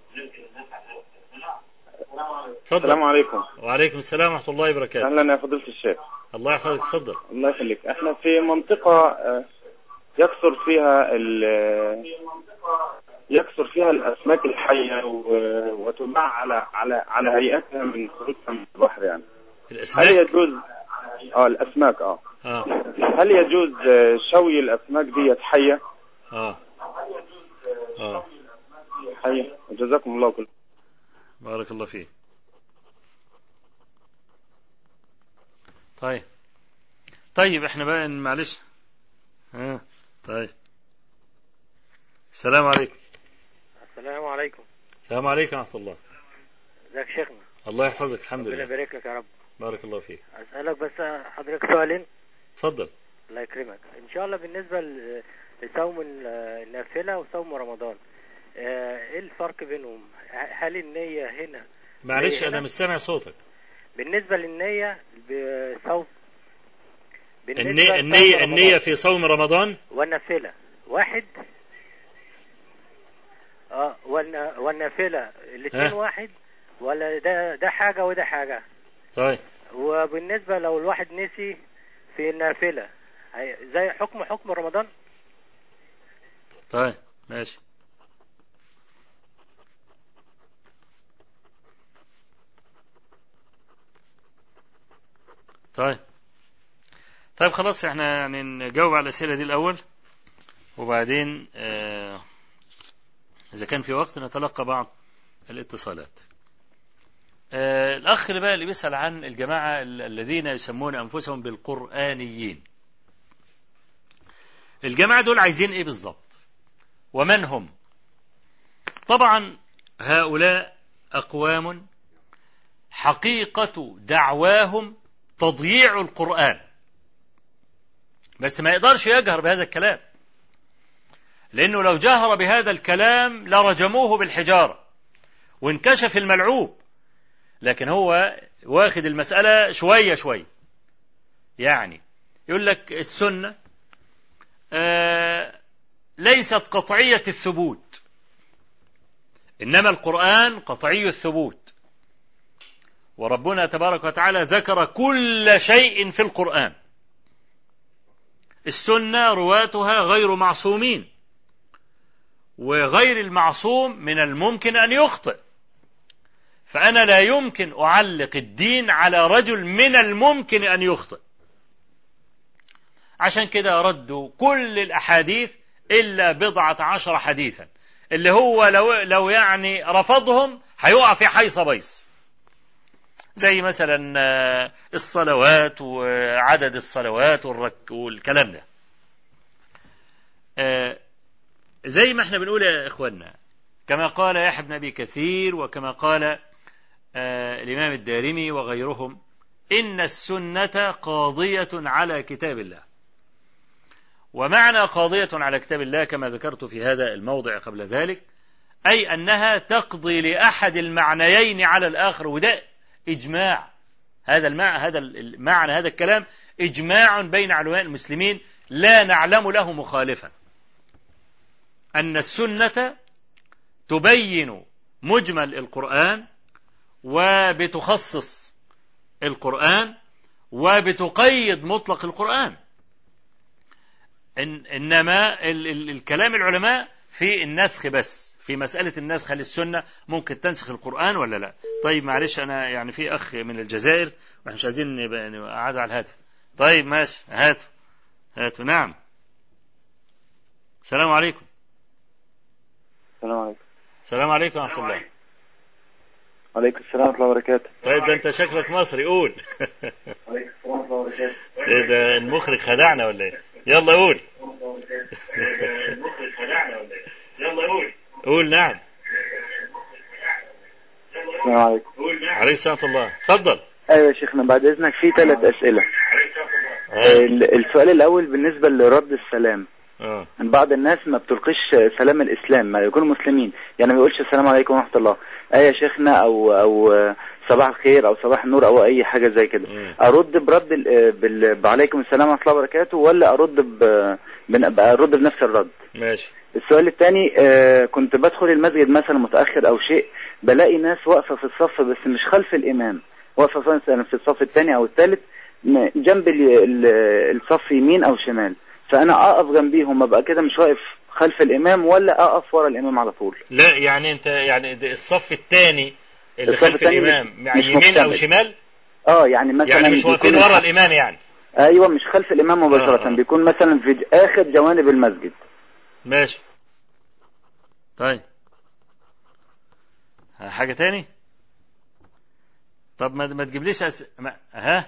تفضل. السلام عليكم. وعليكم السلام ورحمة الله وبركاته. اهلا يا فضيلة الشيخ. الله يحفظك. تفضل. الله يخليك. احنا في منطقة يكثر فيها الاسماك الحية وتباع على هيئتها من خروجها من البحر يعني. الاسماك؟ هل يجوز الاسماك هل يجوز شوي الاسماك دي حية؟ حية. جزاكم الله كل. بارك الله فيك. طيب احنا بقى معلش. طيب. السلام عليكم. السلام عليكم. السلام عليكم ورحمة الله. ازيك شيخنا؟ الله يحفظك. الحمد لله. ربنا يبارك لك يا رب. بارك الله فيك. اسالك بس حضرتك سؤالين. اتفضل. الله يكرمك. ان شاء الله بالنسبه لصوم النافله وصوم رمضان، ايه الفرق بينهم؟ هل النية هنا؟ معلش انا مش سامع صوتك. بالنسبه للنية بصوم، النية في صوم رمضان والنافله واحد، والنافله الاثنين واحد، ولا ده حاجه وده حاجه؟ طيب. وبالنسبه لو الواحد نسي في النافله زي حكم رمضان؟ طيب ماشي. طيب خلاص احنا يعني نجاوب على الأسئلة دي الأول، وبعدين إذا كان في وقت نتلقى بعض الاتصالات. الأخ اللي بقى اللي بيسأل عن الجماعة الذين يسمون أنفسهم بالقرآنيين، الجماعة دول عايزين إيه بالضبط ومن هم؟ طبعا هؤلاء أقوام حقيقة دعواهم تضييع القرآن، بس ما يقدرش يجهر بهذا الكلام، لأنه لو جهر بهذا الكلام لرجموه بالحجارة وانكشف الملعوب. لكن هو واخد المسألة شوية شوية، يعني يقول لك السنة ليست قطعية الثبوت، إنما القرآن قطعي الثبوت، وربنا تبارك وتعالى ذكر كل شيء في القرآن. السنة رواتها غير معصومين، وغير المعصوم من الممكن أن يخطئ، فأنا لا يمكن أعلق الدين على رجل من الممكن أن يخطئ. عشان كده ردوا كل الأحاديث إلا 14 حديثا، اللي هو لو يعني رفضهم هيقع في حيص بيص، زي مثلا الصلوات وعدد الصلوات والكلام ده. زي ما احنا بنقول يا إخواننا، كما قال يحيى بن أبي كثير وكما قال الإمام الدارمي وغيرهم، إن السنة قاضية على كتاب الله. ومعنى قاضية على كتاب الله كما ذكرت في هذا الموضع قبل ذلك، أي أنها تقضي لأحد المعنيين على الآخر، وده إجماع. هذا المعنى هذا الكلام إجماع بين علماء المسلمين لا نعلم له مخالفا، أن السنة تبين مجمل القرآن وبتخصص القرآن وبتقيد مطلق القرآن. إنما الكلام العلماء في النسخ بس، في مسألة النسخ، هل السنة ممكن تنسخ القرآن ولا لا؟ طيب معلش أنا يعني في أخ من الجزائر وإحنا مش عايزين نقعد على الهاتف. طيب ماشي، هاتوا. نعم. السلام عليكم. السلام عليكم. السلام عليكم ورحمة الله. عليكم السلام ورحمة الله وبركاته. طيب ده انت شكلك مصري، قول. عليكم السلام ورحمة الله وبركاته. ده المخرج خدعنا ولا ايه؟ يلا قول. قول. نعم. السلام عليكم. عليكم السلام ورحمة الله، اتفضل. ايوه يا شيخنا، بعد اذنك في 3 اسئلة. السؤال الاول بالنسبة لرد السلام. بعض الناس ما بتلقيش سلام الاسلام، ما يكونوا مسلمين يعني ما يقولش السلام عليكم ورحمة الله يا شيخنا او صباح الخير او صباح النور او اي حاجة زي كده. ارد برد عليكم السلام ورحمة الله وبركاته، ولا ارد بنفس الرد؟ ماشي. السؤال الثاني، كنت بدخل المسجد مثلا متأخر او شيء، بلاقي ناس واقفة في الصف بس مش خلف الامام، واقفة مثلا في الصف الثاني او الثالث جنب الصف يمين او شمال، فانا اقف جنبيهم ابقى كده مش واقف خلف الامام، ولا اقف ورا الامام على طول؟ لا يعني انت يعني الصف الثاني اللي خلف الامام يعني يمين او شمال؟ يعني مثلا يعني مش واقفين ورا الامام يعني. ايوه مش خلف الامام مباشرة. بيكون مثلا في اخر جوانب المسجد. ماشي. طيب حاجة تاني؟ طب ما تجيبليش ها.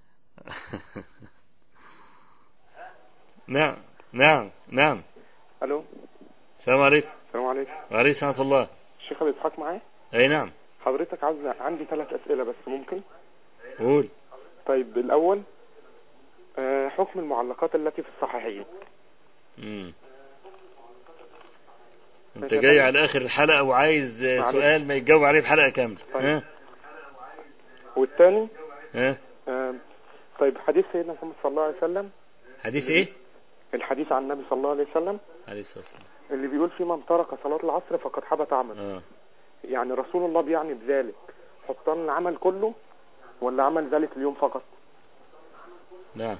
نعم. الو. السلام عليكم. السلام عليكم. وعليكم السلام ورحمة الله. الشيخ ابو اسحاق معايا؟ اي نعم. حضرتك عندي 3 اسئله بس، ممكن؟ قول. طيب الاول، حكم المعلقات التي في الصحيحين. انت جاي على اخر الحلقة وعايز سؤال ما يتجاوب عليه بحلقة كاملة. طيب. والثاني ها؟ طيب حديث سيدنا محمد صلى الله عليه وسلم. حديث ايه؟ الحديث عن النبي صلى الله عليه وسلم عليه الصلاة والسلام اللي بيقول فيه من ترك صلاة العصر فقد حبط عمله. يعني رسول الله بيعني بذلك حطان العمل كله، ولا عمل ذلك اليوم فقط؟ نعم.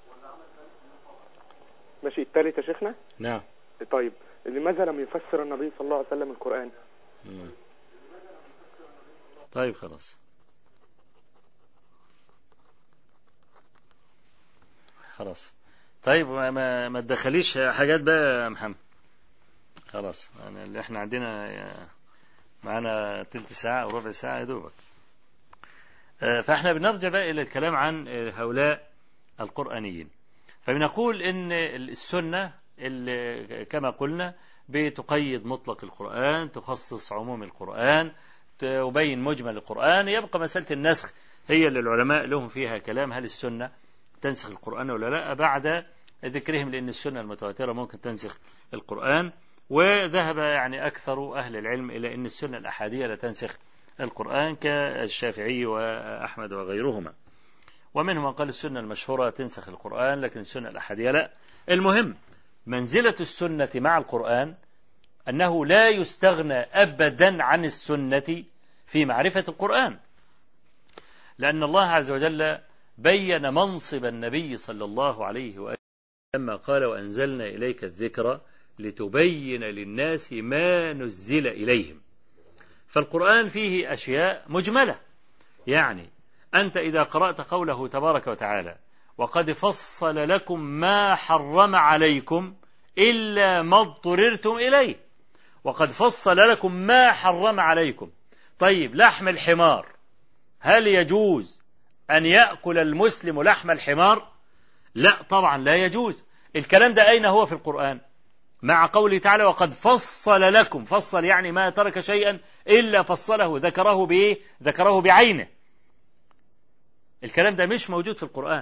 ماشي. الثالث يا شيخنا. نعم. طيب لماذا لم يفسر النبي صلى الله عليه وسلم القرآن؟ طيب خلاص طيب ما تدخليش حاجات بقى يا محمد. خلاص يعني اللي احنا عندنا معانا تلت ساعة او ربع ساعة يا دوبك. فاحنا بنرجع بقى الى الكلام عن هؤلاء القرآنيين. فبنقول ان السنة اللي كما قلنا بتقيد مطلق القرآن، تخصص عموم القرآن، تبين مجمل القرآن. يبقى مسألة النسخ هي اللي العلماء لهم فيها كلام، هل السنة تنسخ القرآن ولا لا، بعد ذكرهم لأن السنة المتواترة ممكن تنسخ القرآن. وذهب يعني أكثر أهل العلم إلى أن السنة الأحادية لا تنسخ القرآن كالشافعي وأحمد وغيرهما. ومنهم من قال السنة المشهورة تنسخ القرآن لكن السنة الأحادية لا. المهم منزلة السنة مع القرآن أنه لا يستغنى أبدا عن السنة في معرفة القرآن، لأن الله عز وجل بين منصب النبي صلى الله عليه وآله لما قال وأنزلنا إليك الذكر لتبين للناس ما نزل إليهم. فالقرآن فيه أشياء مجملة، يعني أنت إذا قرأت قوله تبارك وتعالى وقد فصل لكم ما حرم عليكم إلا ما اضطررتم إليه، وقد فصل لكم ما حرم عليكم. طيب لحم الحمار، هل يجوز أن يأكل المسلم لحم الحمار؟ لا طبعا لا يجوز. الكلام ده أين هو في القرآن؟ مع قوله تعالى وقد فصل لكم، فصل يعني ما ترك شيئا إلا فصله، ذكره بإيه؟ ذكره بعينه. الكلام ده مش موجود في القرآن.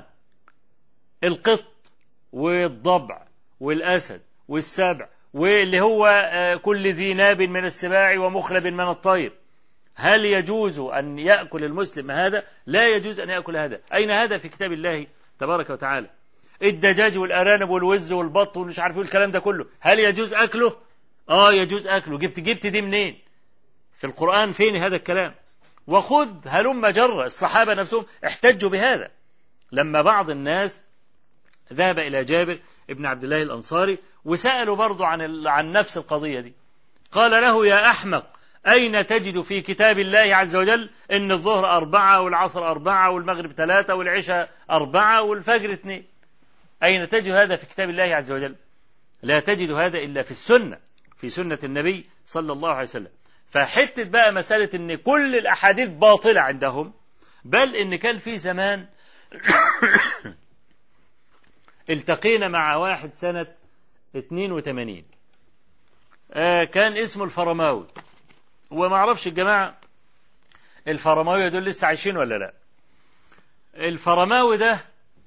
القط والضبع والأسد والسبع واللي هو كل ذي ناب من السباع ومخلب من الطير، هل يجوز أن يأكل المسلم هذا؟ لا يجوز أن يأكل هذا. أين هذا في كتاب الله تبارك وتعالى؟ الدجاج والأرانب والوز والبط ومش عارف الكلام ده كله، هل يجوز أكله؟ يجوز أكله. جبت دي منين؟ في القرآن فين هذا الكلام؟ وخذ هلم جرة، الصحابة نفسهم احتجوا بهذا لما بعض الناس ذهب إلى جابر ابن عبد الله الأنصاري وسألوا برضو عن نفس القضية دي. قال له يا أحمق أين تجد في كتاب الله عز وجل إن الظهر 4 والعصر 4 والمغرب 3 والعشاء 4 والفجر 2؟ أين تجد هذا في كتاب الله عز وجل؟ لا تجد هذا إلا في السنة، في سنة النبي صلى الله عليه وسلم. فحتة بقى مسألة ان كل الاحاديث باطلة عندهم، بل ان كان في زمان التقينا مع واحد سنة 82 كان اسمه الفرماوي، وما اعرفش الجماعة الفرماوي دول لسه عايشين ولا لا. الفرماوي ده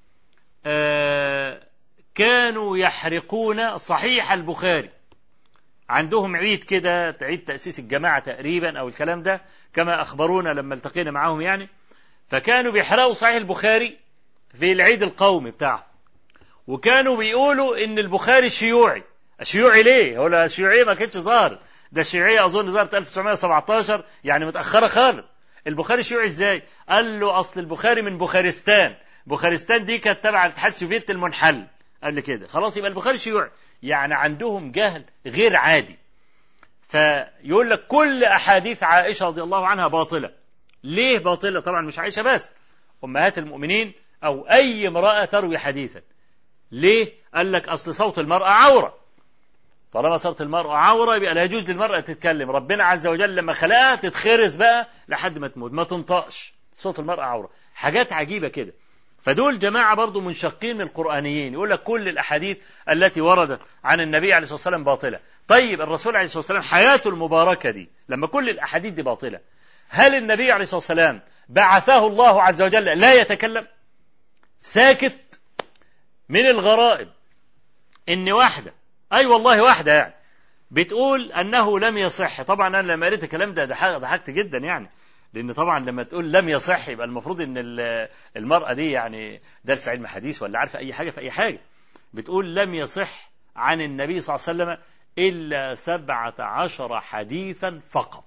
كانوا يحرقون صحيح البخاري، عندهم عيد كده، عيد تأسيس الجماعة تقريبا أو الكلام ده كما أخبرونا لما التقينا معهم يعني. فكانوا بيحرقوا صحيح البخاري في العيد القومي بتاعه، وكانوا بيقولوا إن البخاري شيوعي. الشيوعي ليه؟ هو الشيوعية ما كانتش ظاهر، ده الشيوعية أظن ظهرت 1917 يعني متأخرة خالص. البخاري شيوعي إزاي؟ قال له أصل البخاري من بوخارستان، بوخارستان دي كانت تبع الاتحاد السوفيتي المنحل. قال لي كده خلاص يبقى البخاري شيوعي. يعني عندهم جهل غير عادي. فيقول لك كل أحاديث عائشة رضي الله عنها باطلة. ليه باطلة؟ طبعا مش عائشة بس، أمهات المؤمنين أو أي امرأة تروي حديثا. ليه؟ قال لك أصل صوت المرأة عورة، طالما صوت المرأة عورة يبقى لا يجوز للمرأة تتكلم. ربنا عز وجل لما خلقها تتخرس بقى لحد ما تموت، ما تنطقش، صوت المرأة عورة. حاجات عجيبة كده. فدول جماعة برضو منشقين من القرآنيين، يقول لك كل الأحاديث التي وردت عن النبي عليه الصلاة والسلام باطلة. طيب الرسول عليه الصلاة والسلام حياته المباركة دي لما كل الأحاديث دي باطلة، هل النبي عليه الصلاة والسلام بعثه الله عز وجل لا يتكلم ساكت؟ من الغرائب إن واحدة، أي والله واحدة يعني، بتقول أنه لم يصح. طبعا أنا لما قريت الكلام ده ضحكت جدا يعني، لأن طبعا لما تقول لم يصح يبقى المفروض أن المرأة دي يعني درس علم حديث ولا عارفة أي حاجة في أي حاجة. بتقول لم يصح عن النبي صلى الله عليه وسلم إلا 17 حديثا فقط.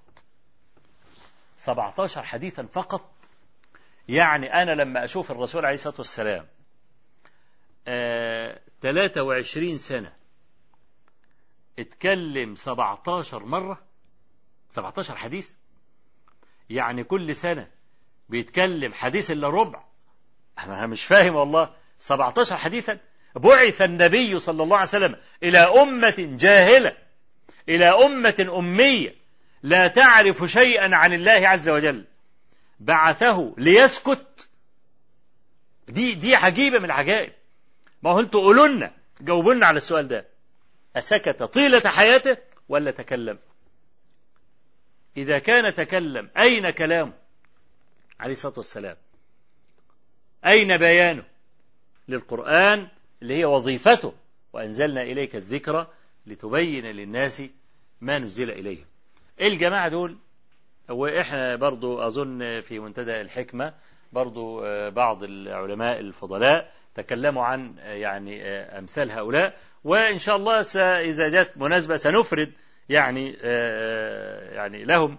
17 حديثا فقط. يعني أنا لما أشوف الرسول عليه الصلاة والسلام 23 سنة اتكلم 17 مرة، 17 حديث، يعني كل سنة بيتكلم حديث إلا ربع. أنا مش فاهم والله. 17 حديثا. بعث النبي صلى الله عليه وسلم إلى أمة جاهلة، إلى أمة أمية لا تعرف شيئا عن الله عز وجل، بعثه ليسكت. دي عجيبة من العجائب. ما هو انتوا قولوا لنا، جاوبوا لنا على السؤال ده، أسكت طيلة حياته ولا تكلم؟ إذا كان تكلم أين كلامه عليه الصلاة والسلام؟ أين بيانه للقرآن اللي هي وظيفته؟ وأنزلنا إليك الذكر لتبين للناس ما نزل إليهم. الجماعة دول، وإحنا برضو أظن في منتدى الحكمة برضو بعض العلماء الفضلاء تكلموا عن يعني أمثال هؤلاء، وإن شاء الله إذا جاءت مناسبة سنفرد يعني لهم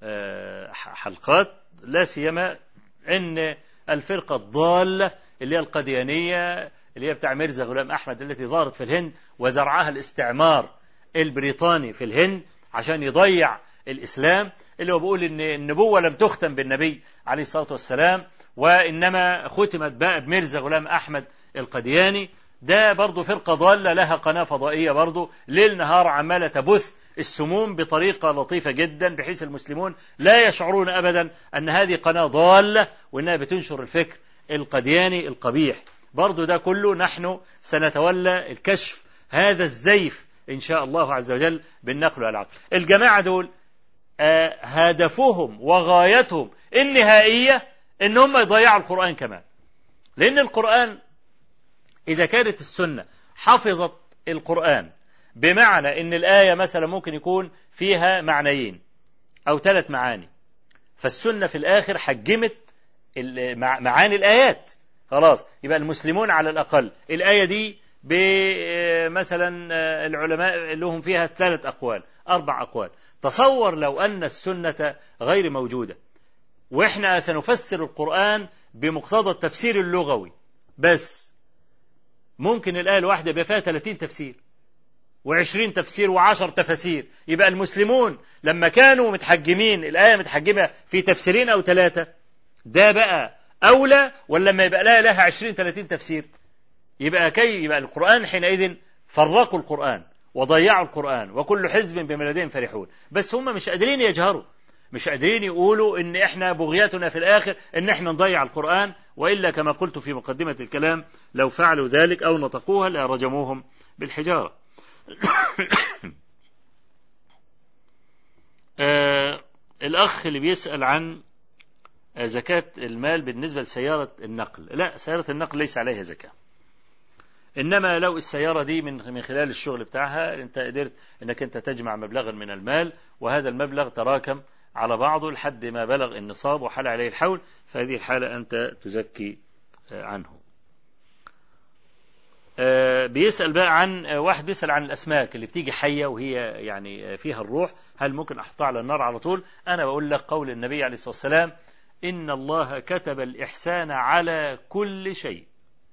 حلقات، لا سيما أن الفرقة الضالة اللي هي القديانية اللي هي بتاع ميرزا غلام أحمد التي ظهرت في الهند وزرعها الاستعمار البريطاني في الهند عشان يضيع الإسلام، اللي هو بيقول إن النبوة لم تختم بالنبي عليه الصلاة والسلام وإنما ختمت بقى بميرزا غلام أحمد القدياني. ده برضو فرقة ضالة لها قناة فضائية برضو ليل نهار عمالة تبث السموم بطريقة لطيفة جدا بحيث المسلمون لا يشعرون أبدا أن هذه قناة ضالة وأنها بتنشر الفكر القدياني القبيح. برضو ده كله نحن سنتولى الكشف هذا الزيف إن شاء الله عز وجل بالنقل والعقل. الجماعة دول هدفهم وغايتهم النهائية إن هم يضيعوا القرآن كمان، لأن القرآن إذا كانت السنة حفظت القرآن بمعنى إن الآية مثلا ممكن يكون فيها معنيين أو 3 معاني، فالسنة في الآخر حجمت معاني الآيات، خلاص يبقى المسلمون على الأقل الآية دي بمثلا العلماء لهم فيها 3 أقوال 4 أقوال. تصور لو أن السنة غير موجودة وإحنا سنفسر القرآن بمقتضى التفسير اللغوي بس، ممكن الآية الواحدة يبقى فيها 30 تفسير و20 تفسير و10 تفاسير. يبقى المسلمون لما كانوا متحجمين الآية متحجمة في تفسيرين أو 3، ده بقى أولى ولا لما يبقى لها 20-30 تفسير؟ يبقى القرآن حينئذ فرقوا القرآن وضيعوا القرآن وكل حزب بما لديهم فرحون، بس هم مش قادرين يجهروا، مش قادرين يقولوا إن إحنا بغيتنا في الآخر إن إحنا نضيع القرآن، وإلا كما قلت في مقدمة الكلام لو فعلوا ذلك أو نطقوها لرجموهم بالحجارة. الأخ اللي بيسأل عن زكاة المال بالنسبة لسيارة النقل، لا، سيارة النقل ليس عليها زكاة، إنما لو السيارة دي من خلال الشغل بتاعها أنت قدرت أنك أنت تجمع مبلغا من المال، وهذا المبلغ تراكم على بعضه لحد ما بلغ النصاب وحل عليه الحول، فهذه الحالة أنت تزكي عنه. بيسأل بقى عن واحد بيسأل عن الأسماك اللي بتيجي حية وهي يعني فيها الروح، هل ممكن أحطها على النار على طول؟ أنا بقول لك قول النبي عليه الصلاة والسلام: إن الله كتب الإحسان على كل شيء،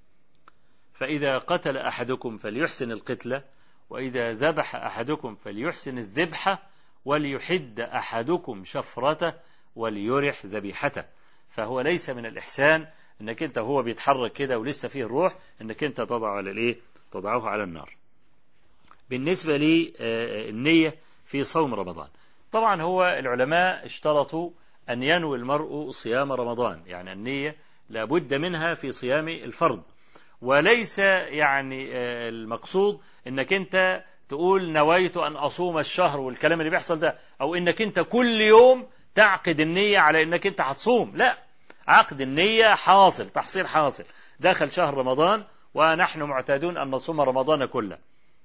فإذا قتل أحدكم فليحسن القتلة، وإذا ذبح أحدكم فليحسن الذبحة، وليحد أحدكم شفرته وليرح ذبيحته. فهو ليس من الإحسان انك انت هو بيتحرك كده ولسه فيه الروح انك انت تضعه على الايه، تضعه على النار. بالنسبة للنية في صوم رمضان، طبعا هو العلماء اشترطوا ان ينوي المرء صيام رمضان، يعني النية لابد منها في صيام الفرض، وليس يعني المقصود انك انت تقول نويت ان اصوم الشهر والكلام اللي بيحصل ده، او انك انت كل يوم تعقد النية على انك انت هتصوم، لا، عقد النية حاصل، تحصيل حاصل. دخل شهر رمضان ونحن معتادون أن نصوم رمضان كله،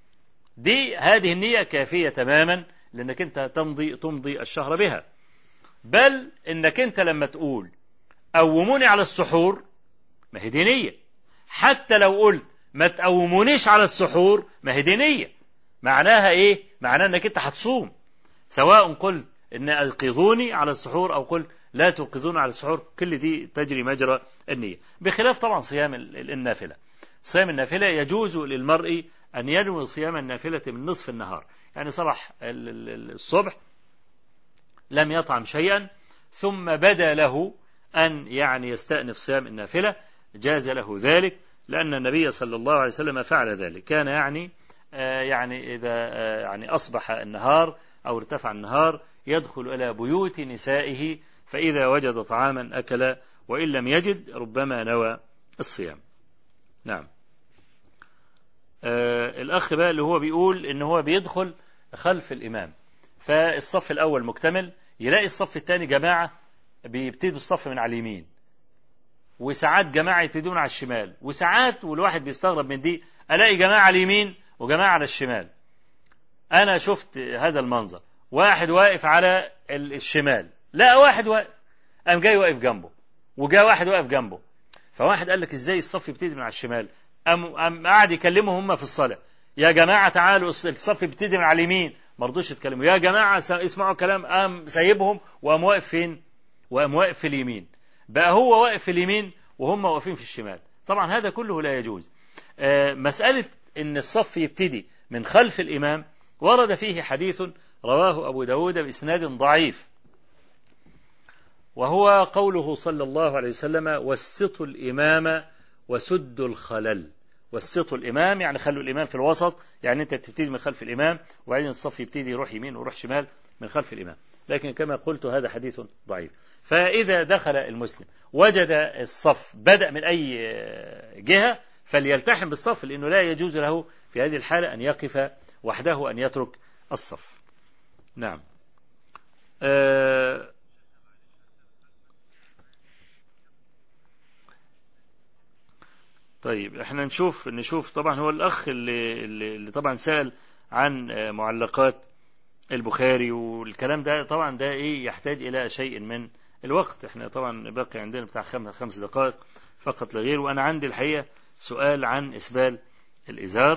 هذه النية كافية تماما لأنك أنت تمضي الشهر بها. بل إنك أنت لما تقول قوموني على السحور، ما هي دي نية. حتى لو قلت ما تقومونيش على السحور، ما هي دي نية. معناها إيه؟ معناها أنك أنت هتصوم، سواء قلت إن أيقظوني على السحور أو قلت لا توقظون على السحور، كل دي تجري مجرى النية، بخلاف طبعا صيام النافلة. صيام النافلة يجوز للمرء أن ينوي صيام النافلة من نصف النهار، يعني صباح الصبح لم يطعم شيئا ثم بدا له أن يعني يستأنف صيام النافلة، جاز له ذلك، لأن النبي صلى الله عليه وسلم فعل ذلك. كان يعني إذا يعني أصبح النهار أو ارتفع النهار يدخل إلى بيوت نسائه، فإذا وجد طعاما أكل، وإن لم يجد ربما نوى الصيام. نعم. الأخ بقى اللي هو بيقول إن هو بيدخل خلف الإمام، فالصف الأول مكتمل، يلاقي الصف الثاني جماعة بيبتدوا الصف من على اليمين، وساعات جماعة يبتدون على الشمال، وساعات والواحد بيستغرب من دي ألاقي جماعة على اليمين وجماعة على الشمال. أنا شفت هذا المنظر، واحد واقف على الشمال، لا واحد واقف قام جاي واقف جنبه، وجاء واحد واقف جنبه، فواحد قال لك ازاي الصف يبتدي من على الشمال؟ قام قاعد يكلمهم هم في الصلاة، يا جماعة تعالوا الصف يبتدي من على اليمين، ما رضوش يتكلموا، يا جماعة اسمعوا كلام، قام سايبهم وقام واقف فين؟ وقام واقف في اليمين، بقى هو واقف في اليمين وهم واقفين في الشمال. طبعا هذا كله لا يجوز. مسألة ان الصف يبتدي من خلف الإمام ورد فيه حديث رواه أبو داود بإسناد ضعيف، وهو قوله صلى الله عليه وسلم: وسطوا الإمام وسدوا الخلل. وسطوا الإمام يعني خلوا الإمام في الوسط، يعني أنت تبتدي من خلف الإمام وبعدين الصف يبتدي يروح يمين ويروح شمال من خلف الإمام، لكن كما قلت هذا حديث ضعيف. فإذا دخل المسلم وجد الصف بدأ من أي جهة فليلتحم بالصف، لأنه لا يجوز له في هذه الحالة أن يقف وحده، أن يترك الصف. نعم. طيب احنا نشوف طبعا هو الأخ اللي طبعا سأل عن معلقات البخاري والكلام ده، طبعا ده ايه يحتاج إلى شيء من الوقت. احنا طبعا باقي عندنا بتاع 5 دقائق فقط لا غير، وأنا عندي الحقيقة سؤال عن إسبال الإزار،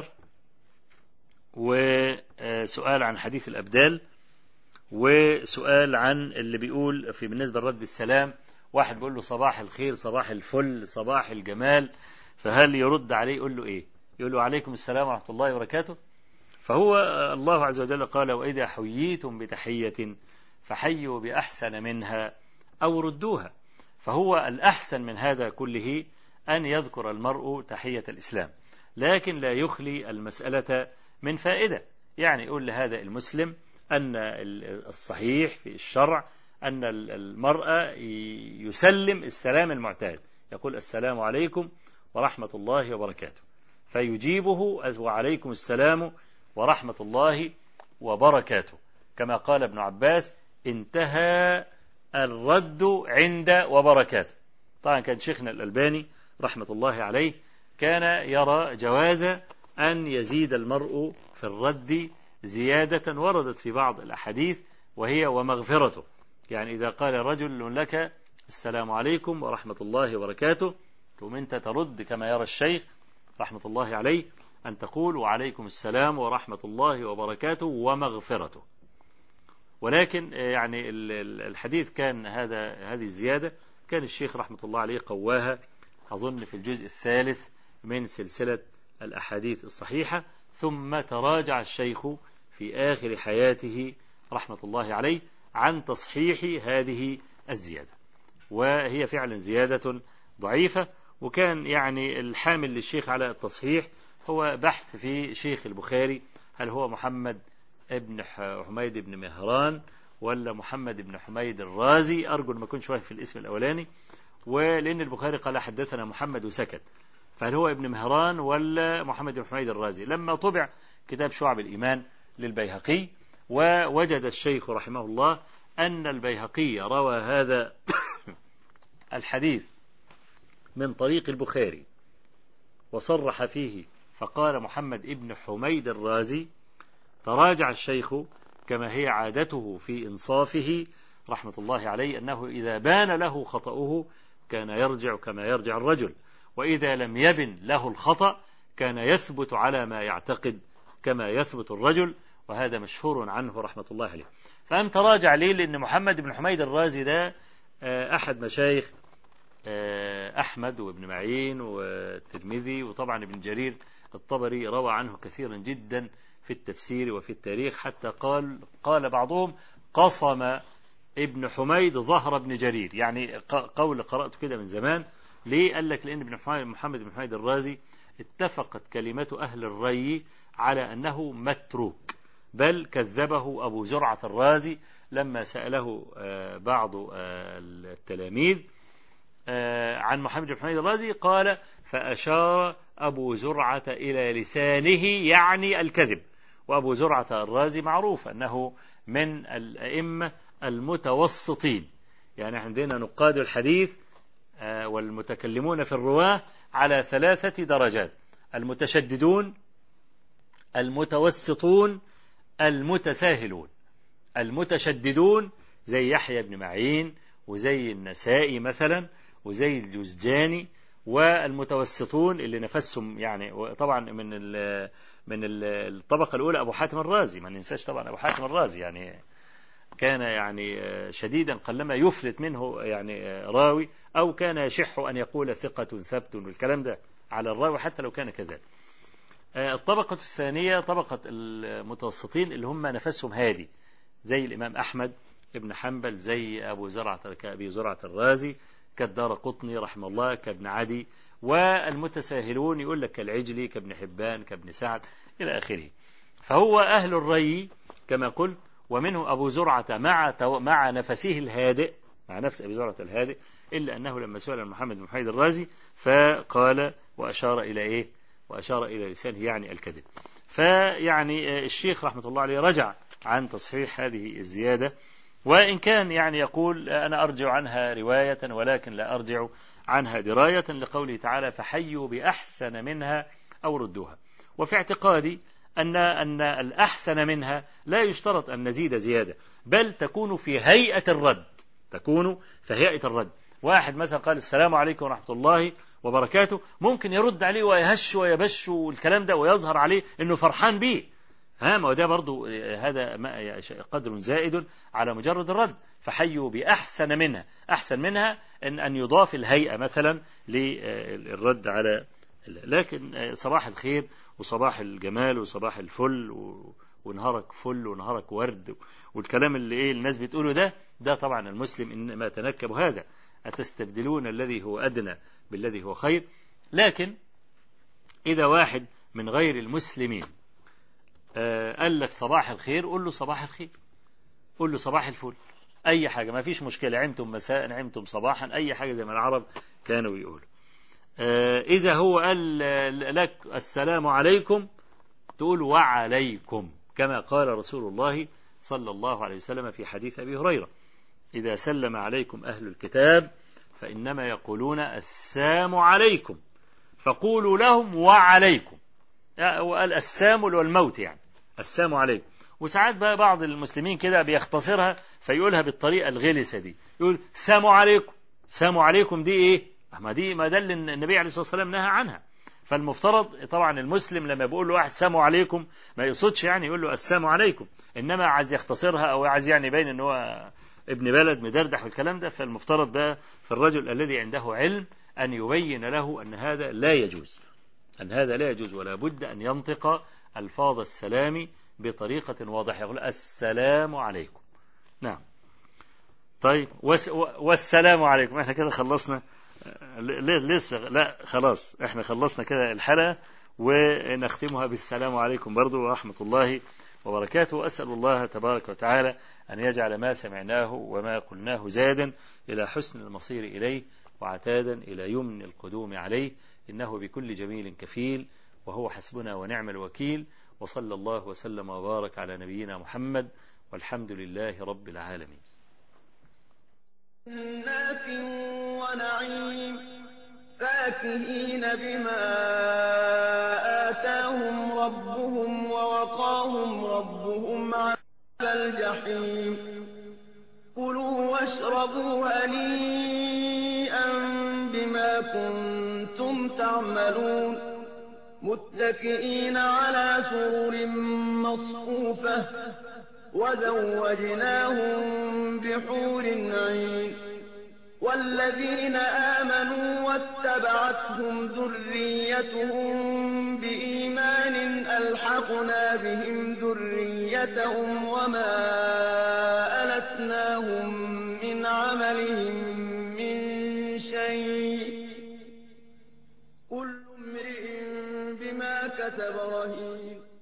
وسؤال عن حديث الأبدال، وسؤال عن اللي بيقول في بالنسبة لرد السلام، واحد بيقول له صباح الخير، صباح الفل، صباح الجمال، فهل يرد عليه يقول له ايه؟ يقول له عليكم السلام ورحمة الله وبركاته. فهو الله عز وجل قال: وإذا حييتم بتحية فحيوا بأحسن منها أو ردوها. فهو الأحسن من هذا كله أن يذكر المرء تحية الإسلام، لكن لا يخلي المسألة من فائدة. يعني يقول لهذا المسلم أن الصحيح في الشرع أن المرأة يسلم السلام المعتاد، يقول السلام عليكم ورحمة الله وبركاته، فيجيبه وعليكم السلام ورحمة الله وبركاته، كما قال ابن عباس انتهى الرد عند وبركاته. طبعا كان شيخنا الألباني رحمة الله عليه كان يرى جواز أن يزيد المرء في الرد زيادة وردت في بعض الأحاديث، وهي ومغفرته. يعني إذا قال رجل لك السلام عليكم ورحمة الله وبركاته، ثم أنت ترد كما يرى الشيخ رحمة الله عليه أن تقول وعليكم السلام ورحمة الله وبركاته ومغفرته. ولكن يعني الحديث كان هذه الزيادة كان الشيخ رحمة الله عليه قواها أظن في الجزء الثالث من سلسلة الأحاديث الصحيحة، ثم تراجع الشيخ في آخر حياته رحمة الله عليه عن تصحيح هذه الزيادة، وهي فعلا زيادة ضعيفة. وكان يعني الحامل للشيخ على التصحيح هو بحث في شيخ البخاري، هل هو محمد ابن حميد بن مهران ولا محمد بن حميد الرازي، أرجو ما أكون شويه في الاسم الأولاني، ولأن البخاري قال حدثنا محمد وسكت، فهل هو ابن مهران ولا محمد بن حميد الرازي. لما طبع كتاب شعب الإيمان للبيهقي ووجد الشيخ رحمه الله أن البيهقي روى هذا الحديث من طريق البخاري وصرح فيه فقال محمد ابن حميد الرازي، تراجع الشيخ كما هي عادته في إنصافه رحمة الله عليه أنه إذا بان له خطأه كان يرجع كما يرجع الرجل، وإذا لم يبن له الخطأ كان يثبت على ما يعتقد كما يثبت الرجل، وهذا مشهور عنه رحمة الله عليه. فأم تراجع ليه؟ لأن محمد بن حميد الرازي ده أحد مشايخ أحمد وابن معين والترمذي، وطبعا ابن جرير الطبري روى عنه كثيرا جدا في التفسير وفي التاريخ، حتى قال بعضهم قصم ابن حميد ظهر ابن جرير، يعني قول قرأته كده من زمان. ليه؟ قال لك لأن محمد بن حميد الرازي اتفقت كلمة أهل الري على أنه متروك، بل كذبه أبو زرعة الرازي لما سأله بعض التلاميذ عن محمد بن حميد الرازي، قال فأشار أبو زرعة إلى لسانه يعني الكذب. وأبو زرعة الرازي معروف أنه من الأئمة المتوسطين، يعني عندنا نقاد الحديث والمتكلمون في الرواة على 3 درجات: المتشددون، المتوسطون، المتساهلون. المتشددون زي يحيى بن معين وزي النسائي مثلا وزي الجزجاني، والمتوسطون اللي نفسهم يعني طبعا من الطبقة الأولى أبو حاتم الرازي، ما ننساش طبعا أبو حاتم الرازي يعني كان يعني شديدا قلما يفلت منه يعني راوي، أو كان يشح أن يقول ثقة ثبت والكلام ده على الراوي حتى لو كان كذلك. الطبقة الثانية طبقة المتوسطين اللي هم نفسهم هادي، زي الإمام أحمد ابن حنبل، زي أبي زرعة الرازي، كالدار قطني رحمه الله، كابن عدي. والمتساهلون يقول لك كالعجلي، كابن حبان، كابن سعد إلى آخره. فهو أهل الري كما قلت، ومنه أبو زرعة مع نفسه الهادئ، مع نفس أبي زرعة الهادئ، إلا أنه لما سئل عن محمد بن حميد الرازي فقال وأشار إلى إيه؟ وأشار إلى لسانه يعني الكذب. فيعني الشيخ رحمة الله عليه رجع عن تصحيح هذه الزيادة، وإن كان يعني يقول أنا أرجع عنها رواية ولكن لا أرجع عنها دراية، لقوله تعالى فحيوا بأحسن منها أو ردوها. وفي اعتقادي أن الأحسن منها لا يشترط أن نزيد زيادة، بل تكون في هيئة الرد، تكون في هيئة الرد. واحد مثلا قال السلام عليكم ورحمة الله وبركاته، ممكن يرد عليه ويهش ويبش والكلام ده ويظهر عليه أنه فرحان به، ما ده برضو هذا قدر زائد على مجرد الرد. فحيوا بأحسن منها، أحسن منها أن يضاف الهيئة مثلا للرد على، لكن صباح الخير وصباح الجمال وصباح الفل ونهارك فل ونهارك ورد والكلام اللي الناس بتقوله ده طبعا المسلم إنما تنكب هذا، أتستبدلون الذي هو أدنى بالذي هو خير. لكن إذا واحد من غير المسلمين قال لك صباح الخير، قول له صباح الخير، قول له صباح الفل، أي حاجة ما فيش مشكلة، عمتم مساء عمتم صباحا، أي حاجة زي ما العرب كانوا يقولوا. إذا هو قال لك السلام عليكم تقول وعليكم، كما قال رسول الله صلى الله عليه وسلم في حديث أبي هريرة: إذا سلم عليكم أهل الكتاب فإنما يقولون السلام عليكم فقولوا لهم وعليكم. وقال السام والموت، يعني السلام عليكم. وساعات بقى بعض المسلمين كده بيختصرها فيقولها بالطريقة الغلسة دي، يقول السلام عليكم. السلام عليكم دي إيه؟ ما ده اللي النبي عليه الصلاة والسلام نهى عنها. فالمفترض طبعا المسلم لما بيقول له واحد السلام عليكم ما يقصدش يعني يقول له السلام عليكم، إنما عايز يختصرها أو عايز يعني يبين إن هو ابن بلد مدردح والكلام ده. فالمفترض ده في الرجل الذي عنده علم أن يبين له أن هذا لا يجوز، أن هذا لا يجوز، ولا بد أن ينطق ألفاظ السلام بطريقة واضحة، يقول السلام عليكم. نعم. طيب والسلام عليكم. احنا كده خلصنا، لسه لا خلاص احنا خلصنا كده الحلقة، ونختمها بالسلام عليكم برضو ورحمة الله وبركاته. أسأل الله تبارك وتعالى أن يجعل ما سمعناه وما قلناه زادا إلى حسن المصير إليه، وعتادا إلى يمن القدوم عليه، إنه بكل جميل كفيل، وهو حسبنا ونعم الوكيل. وصلى الله وسلم وبارك على نبينا محمد، والحمد لله رب العالمين. جنات ونعيم فاكهين بما آتاهم ربهم ووقاهم ربهم عذاب الجحيم. كلوا واشربوا هنيئا بما كنتم تعملون، متكئين على سرر مصفوفة وزوجناهم بحور عين. والذين آمنوا واتبعتهم ذريتهم بإيمان ألحقنا بهم ذريتهم وما ألتناهم من عملهم من شيء، كل امرئ بما كسب رهين.